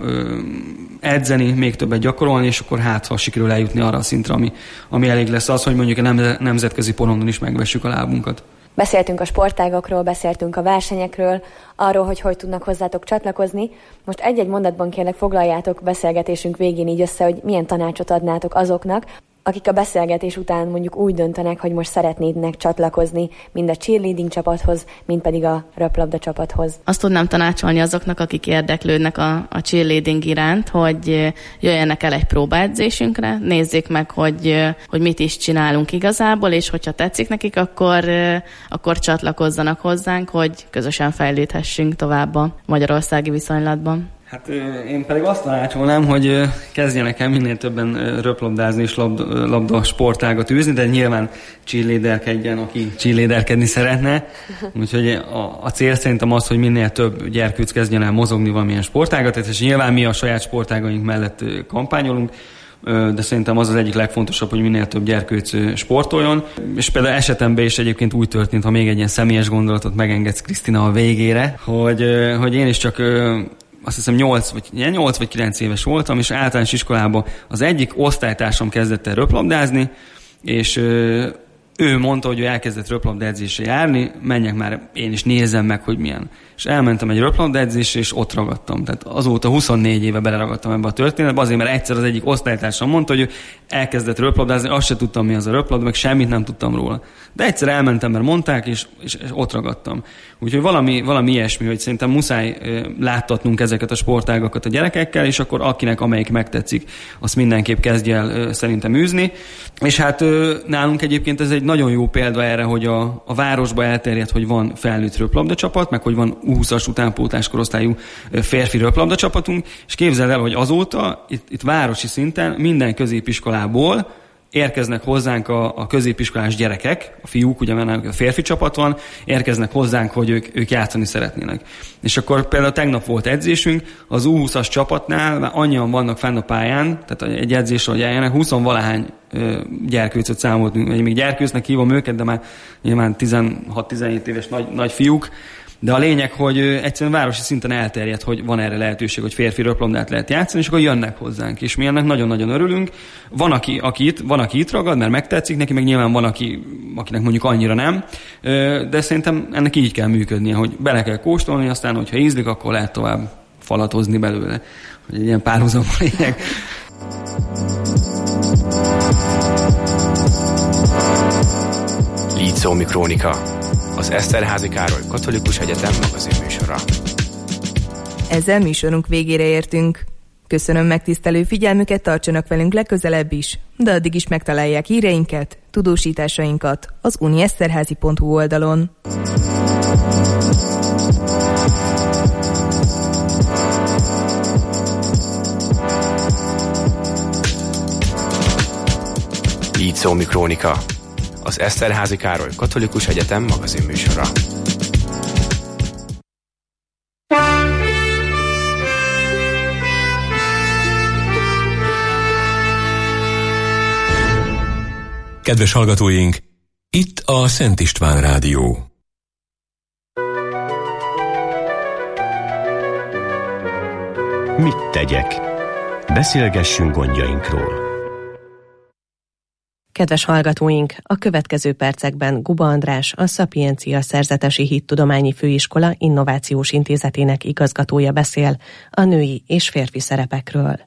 edzeni, még többet gyakorolni, és akkor hát, ha sikerül eljutni arra a szintre, ami, ami elég lesz az, hogy mondjuk a nemzetközi porondon is megvessük a lábunkat. Beszéltünk a sportágokról, beszéltünk a versenyekről, arról, hogy hogy tudnak hozzátok csatlakozni. Most egy-egy mondatban kérlek foglaljátok beszélgetésünk végén így össze, hogy milyen tanácsot adnátok azoknak, akik a beszélgetés után mondjuk úgy döntenek, hogy most szeretnének csatlakozni mind a cheerleading csapathoz, mind pedig a röplabda csapathoz. Azt tudnám tanácsolni azoknak, akik érdeklődnek a, a cheerleading iránt, hogy jöjjenek el egy próbaedzésünkre, nézzék meg, hogy, hogy mit is csinálunk igazából, és hogyha tetszik nekik, akkor, akkor csatlakozzanak hozzánk, hogy közösen fejlődhessünk tovább a magyarországi viszonylatban. Hát én pedig azt tanácsolnám, hogy kezdjenek el minél többen röplabdázni és labda, labda sportágat űzni, de nyilván cheerleaderkedjen, aki cheerleaderkedni szeretne. Úgyhogy a, a cél szerintem az, hogy minél több gyerkőc kezdjen el mozogni valamilyen sportágat, és nyilván mi a saját sportágaink mellett kampányolunk, de szerintem az az egyik legfontosabb, hogy minél több gyerkőc sportoljon. És például esetemben is egyébként úgy történt, ha még egy ilyen személyes gondolatot megengedsz, Krisztina, a végére, hogy, hogy én is csak azt hiszem nyolc vagy, nyolc vagy kilenc éves voltam, és általános iskolában az egyik osztálytársam kezdett el röplabdázni, és ő mondta, hogy ő elkezdett röplabdaedzésre járni, menjek már én is nézzem meg, hogy milyen. És elmentem egy röplabdaedzésre, és ott ragadtam. Tehát azóta huszonnégy éve beleragadtam ebbe a történetbe, azért, mert egyszer az egyik osztálytársam mondta, hogy ő elkezdett röplabdázni, azt se tudtam, mi az a röplabda, meg semmit nem tudtam róla. De egyszer elmentem, mert mondták, és, és, és ott ragadtam. Úgyhogy valami, valami ilyesmi, hogy szerintem muszáj láttatnunk ezeket a sportágakat a gyerekekkel, és akkor akinek amelyik megtetszik, azt mindenképp kezdje el szerintem űzni. És hát nálunk egyébként ez egy nagyon jó példa erre, hogy a, a városba elterjedt, hogy van felnőtt röplabda csapat, meg hogy van U húszas utánpótlás korosztályú férfi röplabda csapatunk, és képzeld el, hogy azóta itt, itt városi szinten minden középiskolából érkeznek hozzánk a, a középiskolás gyerekek, a fiúk, ugye mert a férfi csapat van, érkeznek hozzánk, hogy ők, ők játszani szeretnének. És akkor például tegnap volt edzésünk, az U húszas csapatnál már annyian vannak fenn a pályán, tehát egy edzésre, hogy eljönnek, huszonvalahány gyerkőcöt számoltunk, vagy még gyerkőcnek hívom őket, de már nyilván tizenhat-tizenhét éves nagy, nagy fiúk. De a lényeg, hogy egyszerűen városi szinten elterjedt, hogy van erre lehetőség, hogy férfi röplabdát lehet játszani, és akkor jönnek hozzánk, és mi ennek nagyon-nagyon örülünk. Van, aki, aki itt, van, aki itt ragad, mert megtetszik neki, meg nyilván van, aki, akinek mondjuk annyira nem, de szerintem ennek így kell működnie, hogy bele kell kóstolni, aztán, hogyha ízlik, akkor lehet tovább falatozni belőle. Hogy egy ilyen párhuzam a lényeg. Lícómi Krónika, az Eszterházy Károly Katolikus Egyetem magazinműsora. Ezzel műsorunk végére értünk. Köszönöm megtisztelő figyelmüket, tartsanak velünk legközelebb is, de addig is megtalálják híreinket, tudósításainkat az uni eszterházy pont hu oldalon. Lícómi Krónika, az Eszterházy Károly Katolikus Egyetem magazinműsora. Kedves hallgatóink, itt a Szent István Rádió. Mit tegyek? Beszélgessünk gondjainkról. Kedves hallgatóink, a következő percekben Guba András, a Szapiencia Szerzetesi Hittudományi Főiskola Innovációs Intézetének igazgatója beszél a női és férfi szerepekről.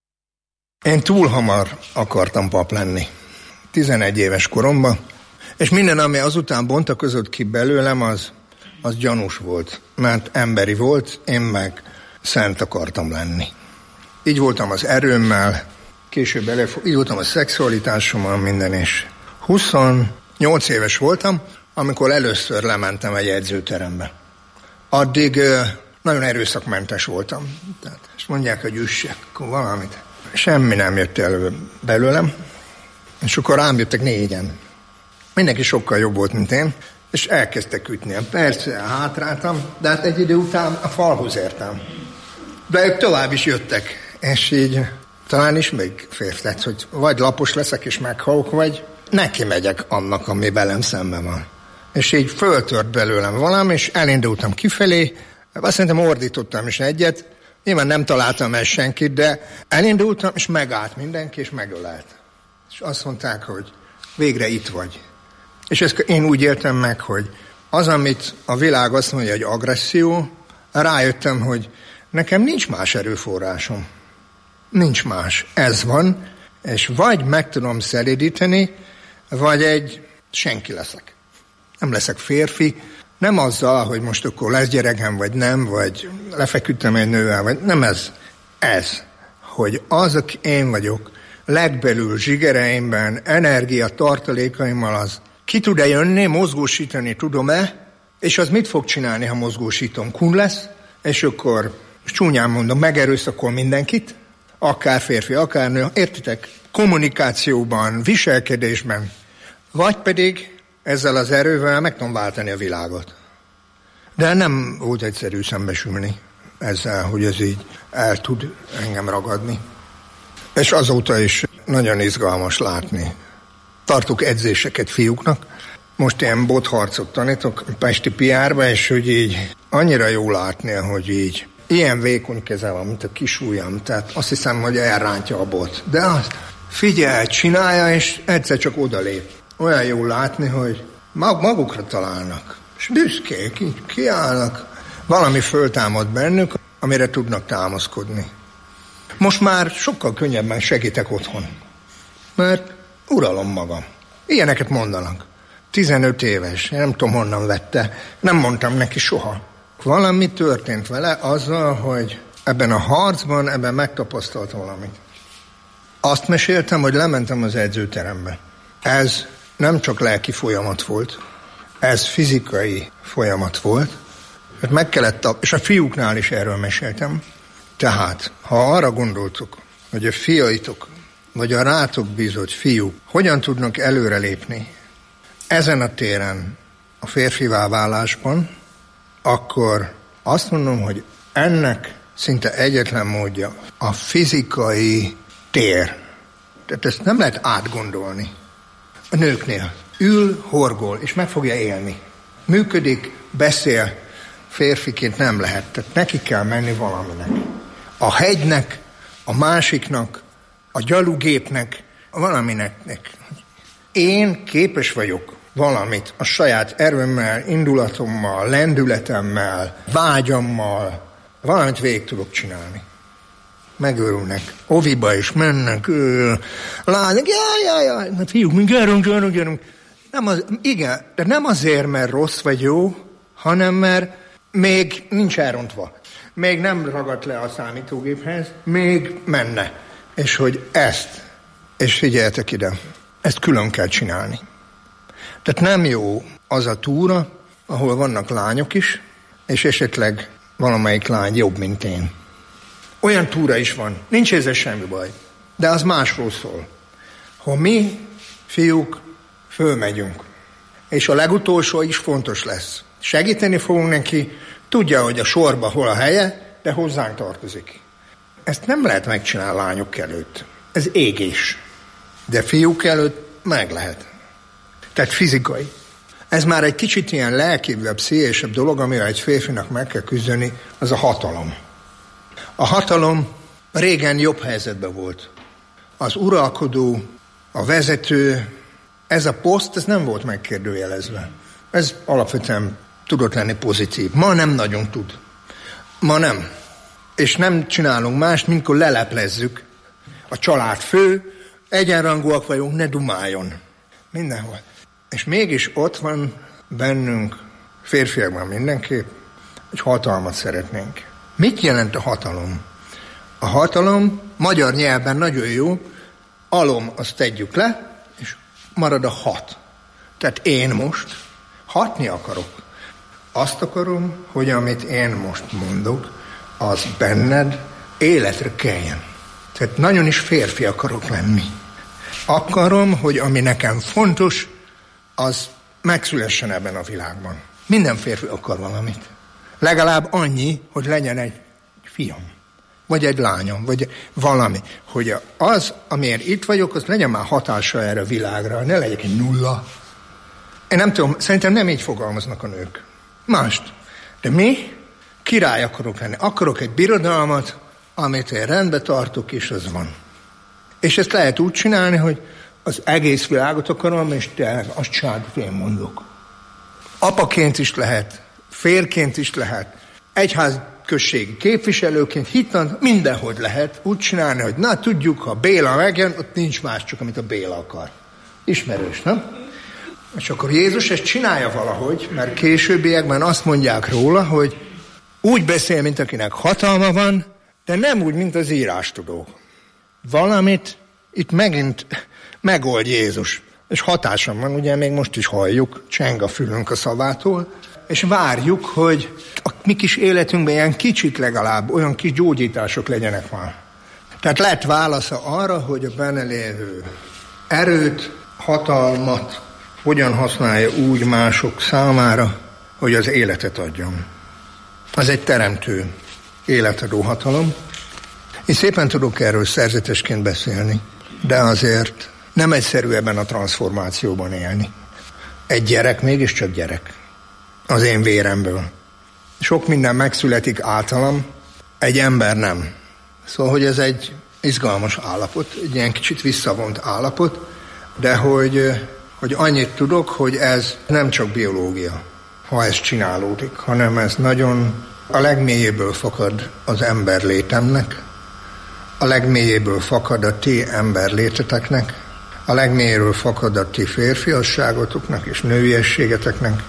Én túl hamar akartam pap lenni, tizenegy éves koromban, és minden, ami azután bontakozott ki belőlem, az, az gyanús volt, mert emberi volt, én meg szent akartam lenni. Így voltam az erőmmel, később elefog, így voltam a szexualitásommal, minden is. huszonnyolc éves voltam, amikor először lementem egy edzőterembe. Addig nagyon erőszakmentes voltam. Tehát, és mondják, hogy üssek, akkor valamit. Semmi nem jött elő belőlem, és akkor rám jöttek négyen. Mindenki sokkal jobb volt, mint én, és elkezdtek ütni. Persze, hátráltam, de hát egy idő után a falhoz értem. De ők tovább is jöttek, és így talán is még férftetsz, hogy vagy lapos leszek és meghalok, vagy neki megyek annak, ami velem szemben van. És így föltört belőlem valami, és elindultam kifelé, azt szerintem ordítottam is egyet, nyilván nem találtam el senkit, de elindultam, és megállt mindenki, és megölelt. És azt mondták, hogy végre itt vagy. És ezt én úgy éltem meg, hogy az, amit a világ azt mondja, hogy agresszió, rájöttem, hogy nekem nincs más erőforrásom. Nincs más. Ez van, és vagy meg tudom szelídíteni, vagy egy senki leszek. Nem leszek férfi, nem azzal, hogy most akkor lesz gyerekem, vagy nem, vagy lefeküdtem egy nővel, vagy nem ez. Ez, hogy az, aki én vagyok, legbelül zsigereimben, energia tartalékaimmal az ki tud-e jönni, mozgósítani tudom-e, és az mit fog csinálni, ha mozgósítom? Kun lesz, és akkor csúnyán mondom, megerőszakol mindenkit, akár férfi, akár nő, értitek? Kommunikációban, viselkedésben, vagy pedig ezzel az erővel meg tudom váltani a világot. De nem volt egyszerű szembesülni ezzel, hogy ez így el tud engem ragadni. És azóta is nagyon izgalmas látni. Tartok edzéseket fiúknak, most ilyen botharcot tanítok Pesti pé er-be, és hogy így annyira jó látni, hogy így ilyen vékony keze van, mint a kis ujjam, tehát azt hiszem, hogy elrántja a bot. De azt figyelj, csinálja, és egyszer csak odalép. Olyan jó látni, hogy magukra találnak, és büszkék, így kiállnak. Valami föltámad bennük, amire tudnak támaszkodni. Most már sokkal könnyebben segítek otthon, mert uralom magam. Ilyeneket mondanak. tizenöt éves, nem tudom honnan vette, nem mondtam neki soha. Valami történt vele azzal, hogy ebben a harcban, ebben megtapasztalt valamit. Azt meséltem, hogy lementem az edzőterembe. Ez nem csak lelki folyamat volt, ez fizikai folyamat volt. Meg kellett, a, és a fiúknál is erről meséltem. Tehát, ha arra gondoltuk, hogy a fiaitok, vagy a rátok bízott fiúk hogyan tudnak előrelépni ezen a téren a férfivá válásban, akkor azt mondom, hogy ennek szinte egyetlen módja a fizikai tér. Tehát ezt nem lehet átgondolni. A nőknél ül, horgol, és meg fogja élni. Működik, beszél, férfiként nem lehet. Tehát neki kell menni valaminek. A hegynek, a másiknak, a gyalugépnek, valaminek. Én képes vagyok valamit a saját erőmmel, indulatommal, lendületemmel, vágyammal, valamit végig tudok csinálni. Megőrülnek. Oviba is mennek, lányok, jaj, jaj, jaj, fiúk, mi gyerünk, gyerünk, gyerünk. Nem az, igen, de nem azért, mert rossz vagy jó, hanem mert még nincs elrontva. Még nem ragadt le a számítógéphez, még menne. És hogy ezt, és figyeljetek ide, ezt külön kell csinálni. Tehát nem jó az a túra, ahol vannak lányok is, és esetleg valamelyik lány jobb, mint én. Olyan túra is van, nincs ezzel semmi baj, de az másról szól. Ha mi, fiúk, fölmegyünk, és a legutolsó is fontos lesz. Segíteni fogunk neki, tudja, hogy a sorba hol a helye, de hozzánk tartozik. Ezt nem lehet megcsinálni lányok előtt. Ez égés. De fiúk előtt meg lehet. Tehát fizikai. Ez már egy kicsit ilyen lelkibb, pszichésabb dolog, amivel egy férfinak meg kell küzdeni, az a hatalom. A hatalom régen jobb helyzetben volt. Az uralkodó, a vezető, ez a poszt, ez nem volt megkérdőjelezve. Ez alapvetően tudott lenni pozitív. Ma nem nagyon tud. Ma nem. És nem csinálunk mást, mintkor leleplezzük. A család fő, egyenrangúak vagyunk, ne dumáljon. Mindenhol. És mégis ott van bennünk, férfiakban mindenképp, hogy hatalmat szeretnénk. Mit jelent a hatalom? A hatalom magyar nyelven nagyon jó, alom azt tegyük le, és marad a hat. Tehát én most hatni akarok. Azt akarom, hogy amit én most mondok, az benned életre keljen. Tehát nagyon is férfi akarok lenni. Akarom, hogy ami nekem fontos, az megszülessen ebben a világban. Minden férfi akar valamit. Legalább annyi, hogy legyen egy fiam, vagy egy lányom, vagy valami. Hogy az, amiért itt vagyok, az legyen már hatása erre a világra, ne legyek egy nulla. Én nem tudom, szerintem nem így fogalmaznak a nők. Mást. De mi? Király akarok lenni. Akarok egy birodalmat, amit én rendbe tartok, és az van. És ezt lehet úgy csinálni, hogy az egész világot akarom, és te azt csináld, én mondok. Apaként is lehet, férként is lehet, egyházközségi képviselőként, hittan, mindenhogy lehet úgy csinálni, hogy na tudjuk, ha Béla megjön, ott nincs más, csak amit a Béla akar. Ismerős, nem? És akkor Jézus ezt csinálja valahogy, mert későbbiekben azt mondják róla, hogy úgy beszél, mint akinek hatalma van, de nem úgy, mint az írástudók. Valamit itt megint megold Jézus. És hatásom van, ugye még most is halljuk, cseng a fülünk a szavától, és várjuk, hogy a mi kis életünkben ilyen kicsit legalább olyan kis gyógyítások legyenek már. Tehát lett válasza arra, hogy a benne lévő erőt, hatalmat hogyan használja úgy mások számára, hogy az életet adjon. Az egy teremtő, életadó hatalom. Én szépen tudok erről szerzetesként beszélni, de azért nem egyszerű ebben a transformációban élni. Egy gyerek mégiscsak gyerek. Az én véremből. Sok minden megszületik általam, egy ember nem. Szóval, hogy ez egy izgalmas állapot, egy ilyen kicsit visszavont állapot, de hogy, hogy annyit tudok, hogy ez nem csak biológia, ha ez csinálódik, hanem ez nagyon a legmélyéből fakad az ember létemnek, a legmélyéből fakad a ti ember léteteknek, a legmélyéről fakad a ti férfiasságotoknak és nőiességeteknek.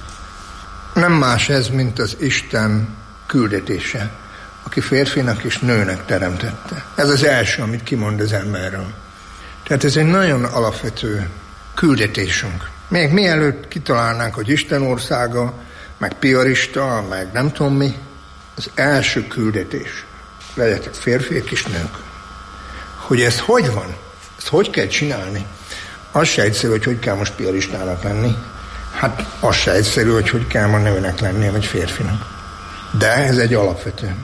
Nem más ez, mint az Isten küldetése, aki férfinak és nőnek teremtette. Ez az első, amit kimond az emberről. Tehát ez egy nagyon alapvető küldetésünk. Még mielőtt kitalálnánk, hogy Isten országa, meg piarista, meg nem tudom mi, az első küldetés, legyetek férfiak és nők, hogy ez hogy van, ezt hogy kell csinálni, az se egyszerű, hogy hogy kell most piaristának lenni, hát az se egyszerű, hogy hogy kell ma nőnek lennie, vagy férfinak. De ez egy alapvető.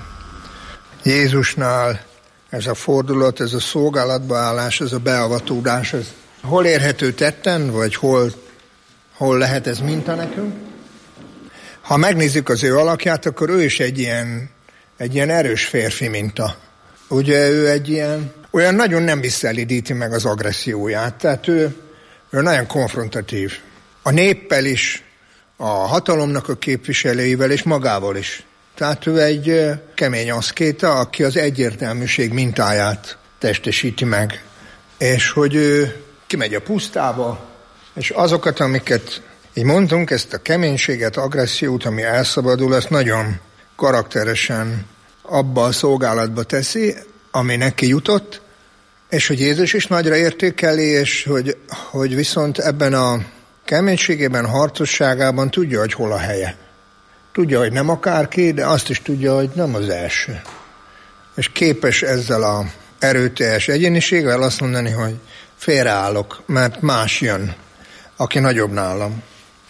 Jézusnál ez a fordulat, ez a szolgálatba állás, ez a beavatódás, ez hol érhető tetten, vagy hol, hol lehet ez minta nekünk? Ha megnézzük az ő alakját, akkor ő is egy ilyen, egy ilyen erős férfi minta. Ugye ő egy ilyen, olyan nagyon nem visszaelidíti meg az agresszióját, tehát ő, ő nagyon konfrontatív. A néppel is, a hatalomnak a képviselőivel és magával is. Tehát ő egy kemény aszkéta, aki az egyértelműség mintáját testesíti meg. És hogy ő kimegy a pusztába, és azokat, amiket így mondtunk, ezt a keménységet, agressziót, ami elszabadul, ezt nagyon karakteresen abba a szolgálatba teszi, ami neki jutott, és hogy Jézus is nagyra értékeli, és hogy, hogy viszont ebben a keménységében, harcosságában tudja, hogy hol a helye. Tudja, hogy nem akárki, de azt is tudja, hogy nem az első. És képes ezzel a erőteljes egyéniséggel azt mondani, hogy félreállok, mert más jön, aki nagyobb nálam.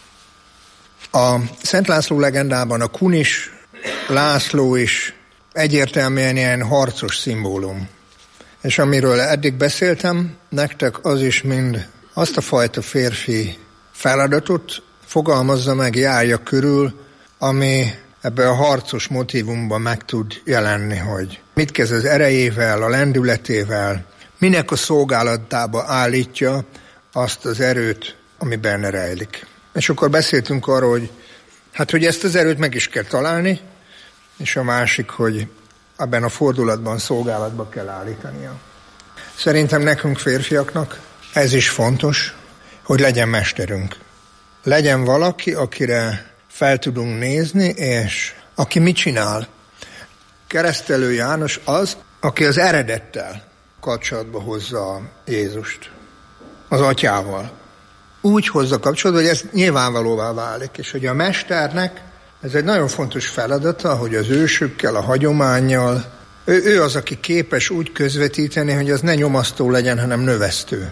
A Szent László legendában a kun is, László is egyértelműen ilyen harcos szimbólum. És amiről eddig beszéltem, nektek az is mind azt a fajta férfi feladatot fogalmazza meg, járja körül, ami ebben a harcos motívumban meg tud jelenni, hogy mit kezd az erejével, a lendületével, minek a szolgálatába állítja azt az erőt, ami benne rejlik. És akkor beszéltünk arról, hogy hát, hogy ezt az erőt meg is kell találni, és a másik, hogy ebben a fordulatban szolgálatba kell állítania. Szerintem nekünk férfiaknak ez is fontos, hogy legyen mesterünk. Legyen valaki, akire fel tudunk nézni, és aki mit csinál. Keresztelő János az, aki az eredettel kapcsolatba hozza Jézust, az atyával. Úgy hozza kapcsolatba, hogy ez nyilvánvalóvá válik, és hogy a mesternek ez egy nagyon fontos feladata, hogy az ősökkel, a hagyománnyal, ő, ő az, aki képes úgy közvetíteni, hogy az ne nyomasztó legyen, hanem növesztő.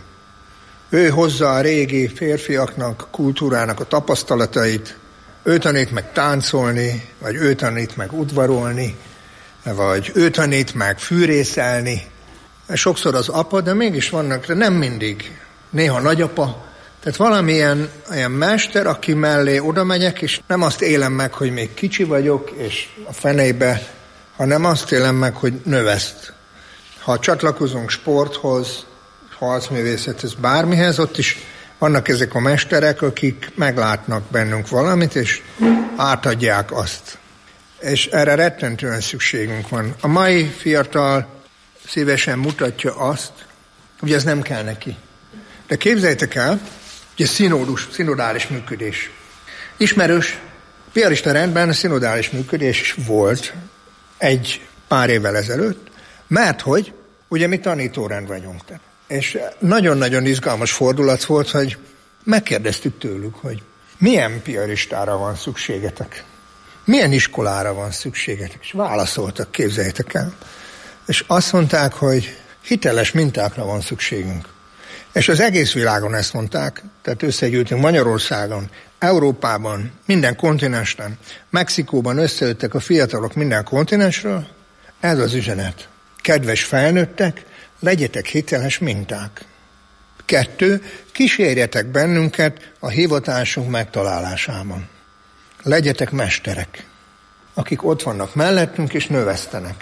Ő hozza a régi férfiaknak, kultúrának a tapasztalatait, ő tanít meg táncolni, vagy ő tanít meg udvarolni, vagy ő tanít meg fűrészelni. Sokszor az apa, de mégis vannak, de nem mindig. Néha nagyapa. Tehát valamilyen olyan mester, aki mellé oda megyek, és nem azt élem meg, hogy még kicsi vagyok, és a fenébe, hanem azt élem meg, hogy növeszt. Ha csatlakozunk sporthoz, harcművészethez, bármihez, ott is vannak ezek a mesterek, akik meglátnak bennünk valamit, és átadják azt. És erre rettentően szükségünk van. A mai fiatal szívesen mutatja azt, hogy ez nem kell neki. De képzeljétek el, hogy ez szinódus, szinodális működés. Ismerős, piarista rendben szinodális működés is volt egy pár évvel ezelőtt, mert hogy ugye mi tanítórend vagyunk. És nagyon-nagyon izgalmas fordulat volt, hogy megkérdeztük tőlük, hogy milyen piaristára van szükségetek, milyen iskolára van szükségetek, és válaszoltak, képzeljétek el. És azt mondták, hogy hiteles mintákra van szükségünk. És az egész világon ezt mondták, tehát összegyűltünk Magyarországon, Európában, minden kontinensen, Mexikóban összejöttek a fiatalok minden kontinensről. Ez az üzenet. Kedves felnőttek, legyetek hiteles minták. Kettő, kísérjetek bennünket a hivatásunk megtalálásában. Legyetek mesterek, akik ott vannak mellettünk és növesztenek.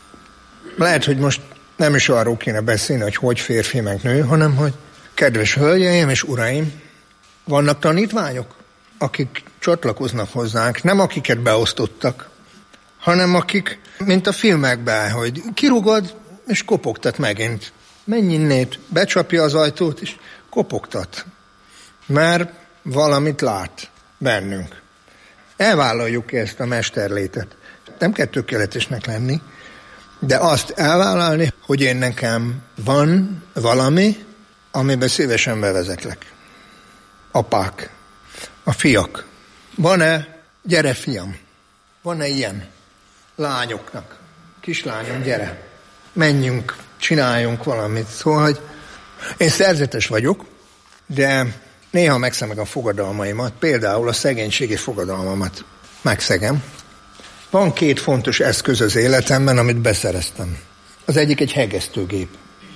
Lehet, hogy most nem is arról kéne beszélni, hogy hogy férfi meg nő, hanem hogy kedves hölgyeim és uraim, vannak tanítványok, akik csatlakoznak hozzánk, nem akiket beosztottak, hanem akik, mint a filmekben, hogy kirugod, és kopogtat megint. Menj innét, becsapja az ajtót, és kopogtat. Mert valamit lát bennünk. Elvállaljuk ezt a mesterlétet. Nem kell tökéletesnek lenni, de azt elvállalni, hogy én nekem van valami, amiben szívesen bevezetlek. apák, a fiak. Van-e, gyere fiam, van-e ilyen lányoknak? Kislányom, gyere, menjünk, csináljunk valamit. Szóval, hogy én szerzetes vagyok, de néha megszegem a fogadalmaimat, például a szegénységi fogadalmamat megszegem. Van két fontos eszköz az életemben, amit beszereztem. Az egyik egy hegesztőgép.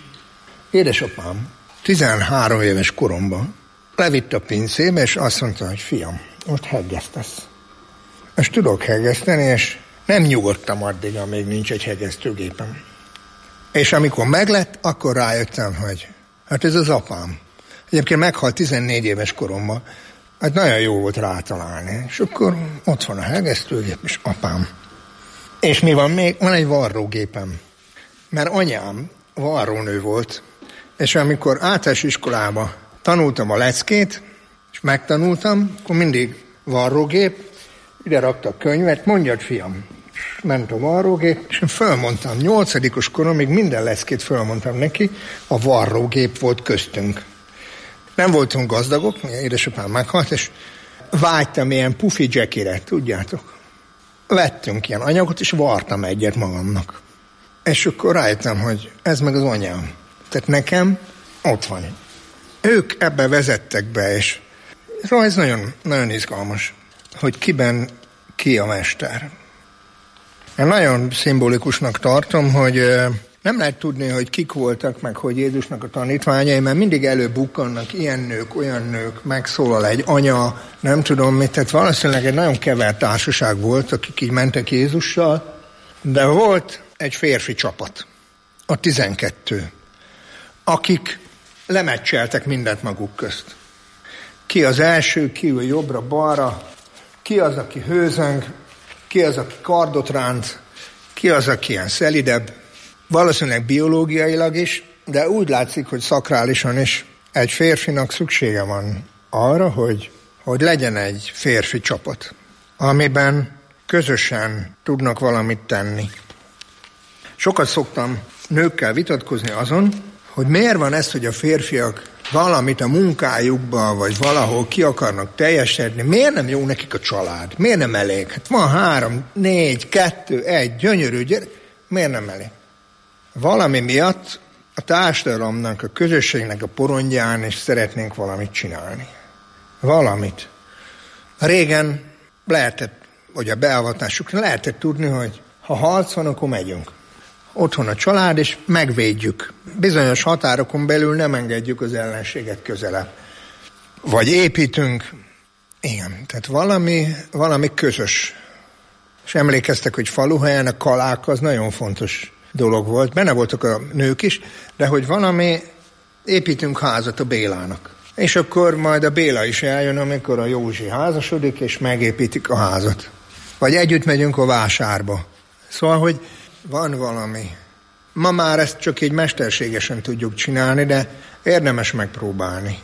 Édesapám tizenhárom éves koromban levitt a pincébe, és azt mondta, hogy fiam, ott hegesztesz. És tudok hegeszteni, és nem nyugodtam addig, amíg nincs egy hegesztőgépem. És amikor meglett, akkor rájöttem, hogy hát ez az apám. Egyébként meghalt tizennégy éves koromban, hát nagyon jó volt rátalálni. És akkor ott van a hegesztőgép, és apám. És mi van még? Van egy varrógépem. Mert anyám varrónő volt, és amikor általános iskolába tanultam a leckét, és megtanultam, akkor mindig varrógép, ide rakta a könyvet, mondjad fiam, és ment a varrógép, és én fölmondtam, nyolcadikos koromig minden leckét fölmondtam neki, a varrógép volt köztünk. Nem voltunk gazdagok, édesapám meghalt, és vágytam ilyen pufi jackire, tudjátok. Vettünk ilyen anyagot, és vartam egyet magamnak. És akkor rájöttem, hogy ez meg az anyám. Tehát nekem ott van. Ők ebbe vezettek be, és szóval ez nagyon, nagyon izgalmas, hogy kiben ki a mester. Én nagyon szimbolikusnak tartom, hogy nem lehet tudni, hogy kik voltak, meg hogy Jézusnak a tanítványai, mert mindig előbukkannak ilyen nők, olyan nők, megszólal egy anya, nem tudom mit, tehát valószínűleg egy nagyon kevert társaság volt, akik így mentek Jézussal, de volt egy férfi csapat, a tizenkettő, akik lemeccseltek mindent maguk közt. Ki az első, ki ül jobbra-balra, ki az, aki hőzöng, ki az, aki kardot ránt, ki az, aki ilyen szelidebb, valószínűleg biológiailag is, de úgy látszik, hogy szakrálisan is egy férfinak szüksége van arra, hogy, hogy legyen egy férfi csapat, amiben közösen tudnak valamit tenni. Sokat szoktam nőkkel vitatkozni azon, hogy miért van ez, hogy a férfiak valamit a munkájukban, vagy valahol ki akarnak teljesedni, miért nem jó nekik a család? Miért nem elég? Hát van három, négy, kettő, egy, gyönyörű gyerek, miért nem elég? Valami miatt a társadalomnak, a közösségnek a porondján is szeretnénk valamit csinálni. Valamit. Régen lehetett, vagy a beavatásukra lehetett tudni, hogy ha harc van, akkor megyünk. Otthon a család, és megvédjük. Bizonyos határokon belül nem engedjük az ellenséget közelebb. Vagy építünk. Igen, tehát valami, valami közös. És emlékeztek, hogy faluhelyen a kalák az nagyon fontos dolog volt. Benne voltak a nők is, de hogy valami, építünk házat a Bélának. És akkor majd a Béla is eljön, amikor a Józsi házasodik, és megépítik a házat. Vagy együtt megyünk a vásárba. Szóval, hogy van valami. Ma már ezt csak így mesterségesen tudjuk csinálni, de érdemes megpróbálni.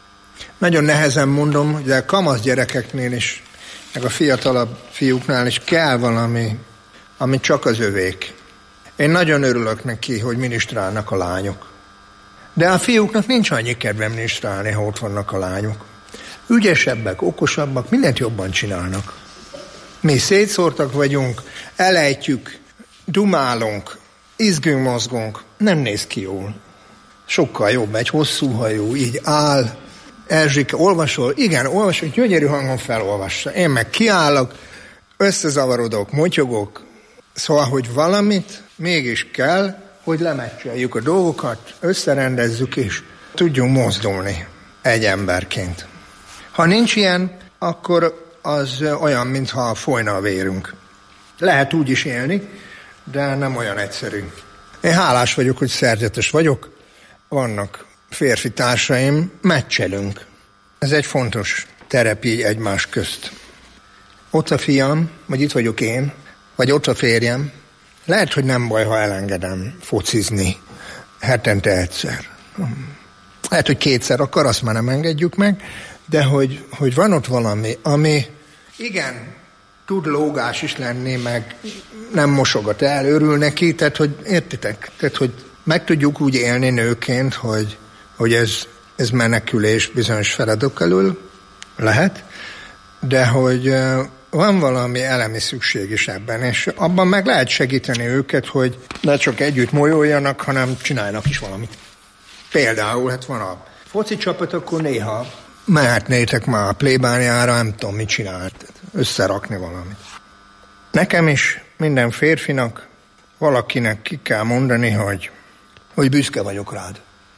Nagyon nehezen mondom, de a kamasz gyerekeknél is, meg a fiatalabb fiúknál is kell valami, ami csak az övék. Én nagyon örülök neki, hogy minisztrálnak a lányok. De a fiúknak nincs annyi kedve minisztrálni, ha ott vannak a lányok. Ügyesebbek, okosabbak, mindent jobban csinálnak. Mi szétszórtak vagyunk, elejtjük, dumálunk, izgünk, mozgunk, nem néz ki jól. Sokkal jobb, egy hosszú hajú, így áll, Erzsike, olvasol? Igen, olvasol, gyönyörű hangon felolvassa. Én meg kiállok, összezavarodok, motyogok. Szóval, hogy valamit mégis kell, hogy lemecseljük a dolgokat, összerendezzük, és tudjunk mozdulni egy emberként. Ha nincs ilyen, akkor az olyan, mintha folyna a vérünk. Lehet úgy is élni, de nem olyan egyszerű. Én hálás vagyok, hogy szerzetes vagyok. Vannak férfi társaim, meccselünk. Ez egy fontos terep így egymás közt. Ott a fiam, vagy itt vagyok én, vagy ott a férjem. Lehet, hogy nem baj, ha elengedem focizni hetente egyszer. Lehet, hogy kétszer akar, azt már nem engedjük meg, de hogy, hogy van ott valami, ami igen, tud lógás is lenni, meg nem mosogat el, örül neki, tehát hogy értitek, tehát hogy meg tudjuk úgy élni nőként, hogy, hogy ez ez menekülés bizonyos feladatok elől lehet, de hogy van valami elemi szükség is ebben, és abban meg lehet segíteni őket, hogy ne csak együtt molyoljanak, hanem csináljanak is valamit. Például, hát van a foci csapat, akkor néha mehetnétek már a plébániára, nem tudom, mit csinálni, összerakni valamit. Nekem is, minden férfinak, valakinek ki kell mondani, hogy, hogy büszke vagyok rád.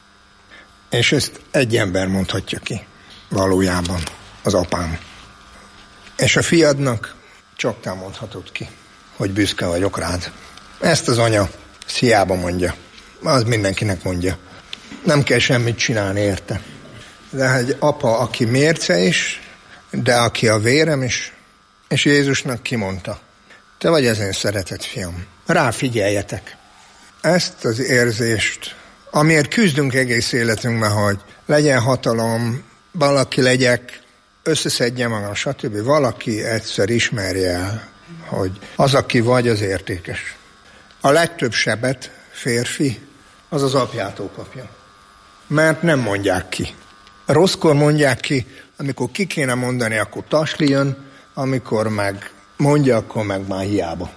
És ezt egy ember mondhatja ki, valójában, az apám. És a fiadnak csak te mondhatod ki, hogy büszke vagyok rád. Ezt az anya hiába mondja. Az mindenkinek mondja. Nem kell semmit csinálni érte. De egy apa, aki mérce is, de aki a vérem is, és Jézusnak kimondta. Te vagy az én szeretett fiam. Rá figyeljetek. Ezt az érzést, amiért küzdünk egész életünkben, hogy legyen hatalom, valaki legyek, összeszedje magam, stb. Valaki egyszer ismerje el, hogy az, aki vagy, az értékes. A legtöbb sebet, férfi, az az apjától kapja. Mert nem mondják ki. Rosszkor mondják ki, amikor ki kéne mondani, akkor tasli jön, amikor meg mondja, akkor meg már hiába.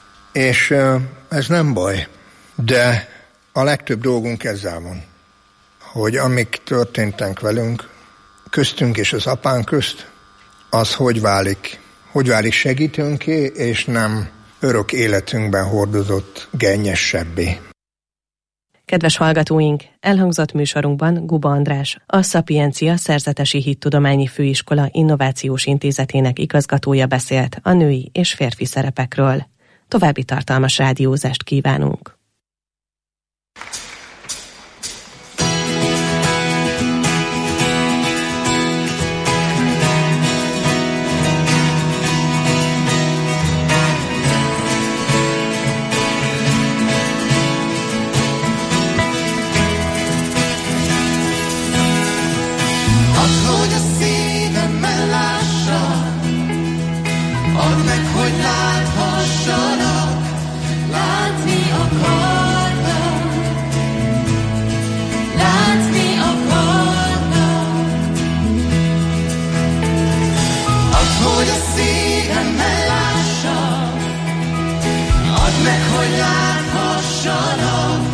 És ez nem baj, de a legtöbb dolgunk ezzel van, hogy amik történtek velünk, köztünk és az apánk közt, az hogy válik, hogy válik segítőnké, és nem örök életünkben hordozott gennyesebbé. Kedves hallgatóink, elhangzott műsorunkban Guba András, a Szapiencia Szerzetesi Hittudományi Főiskola Innovációs Intézetének igazgatója beszélt a női és férfi szerepekről. További tartalmas rádiózást kívánunk! Meg, hogy láthassanak,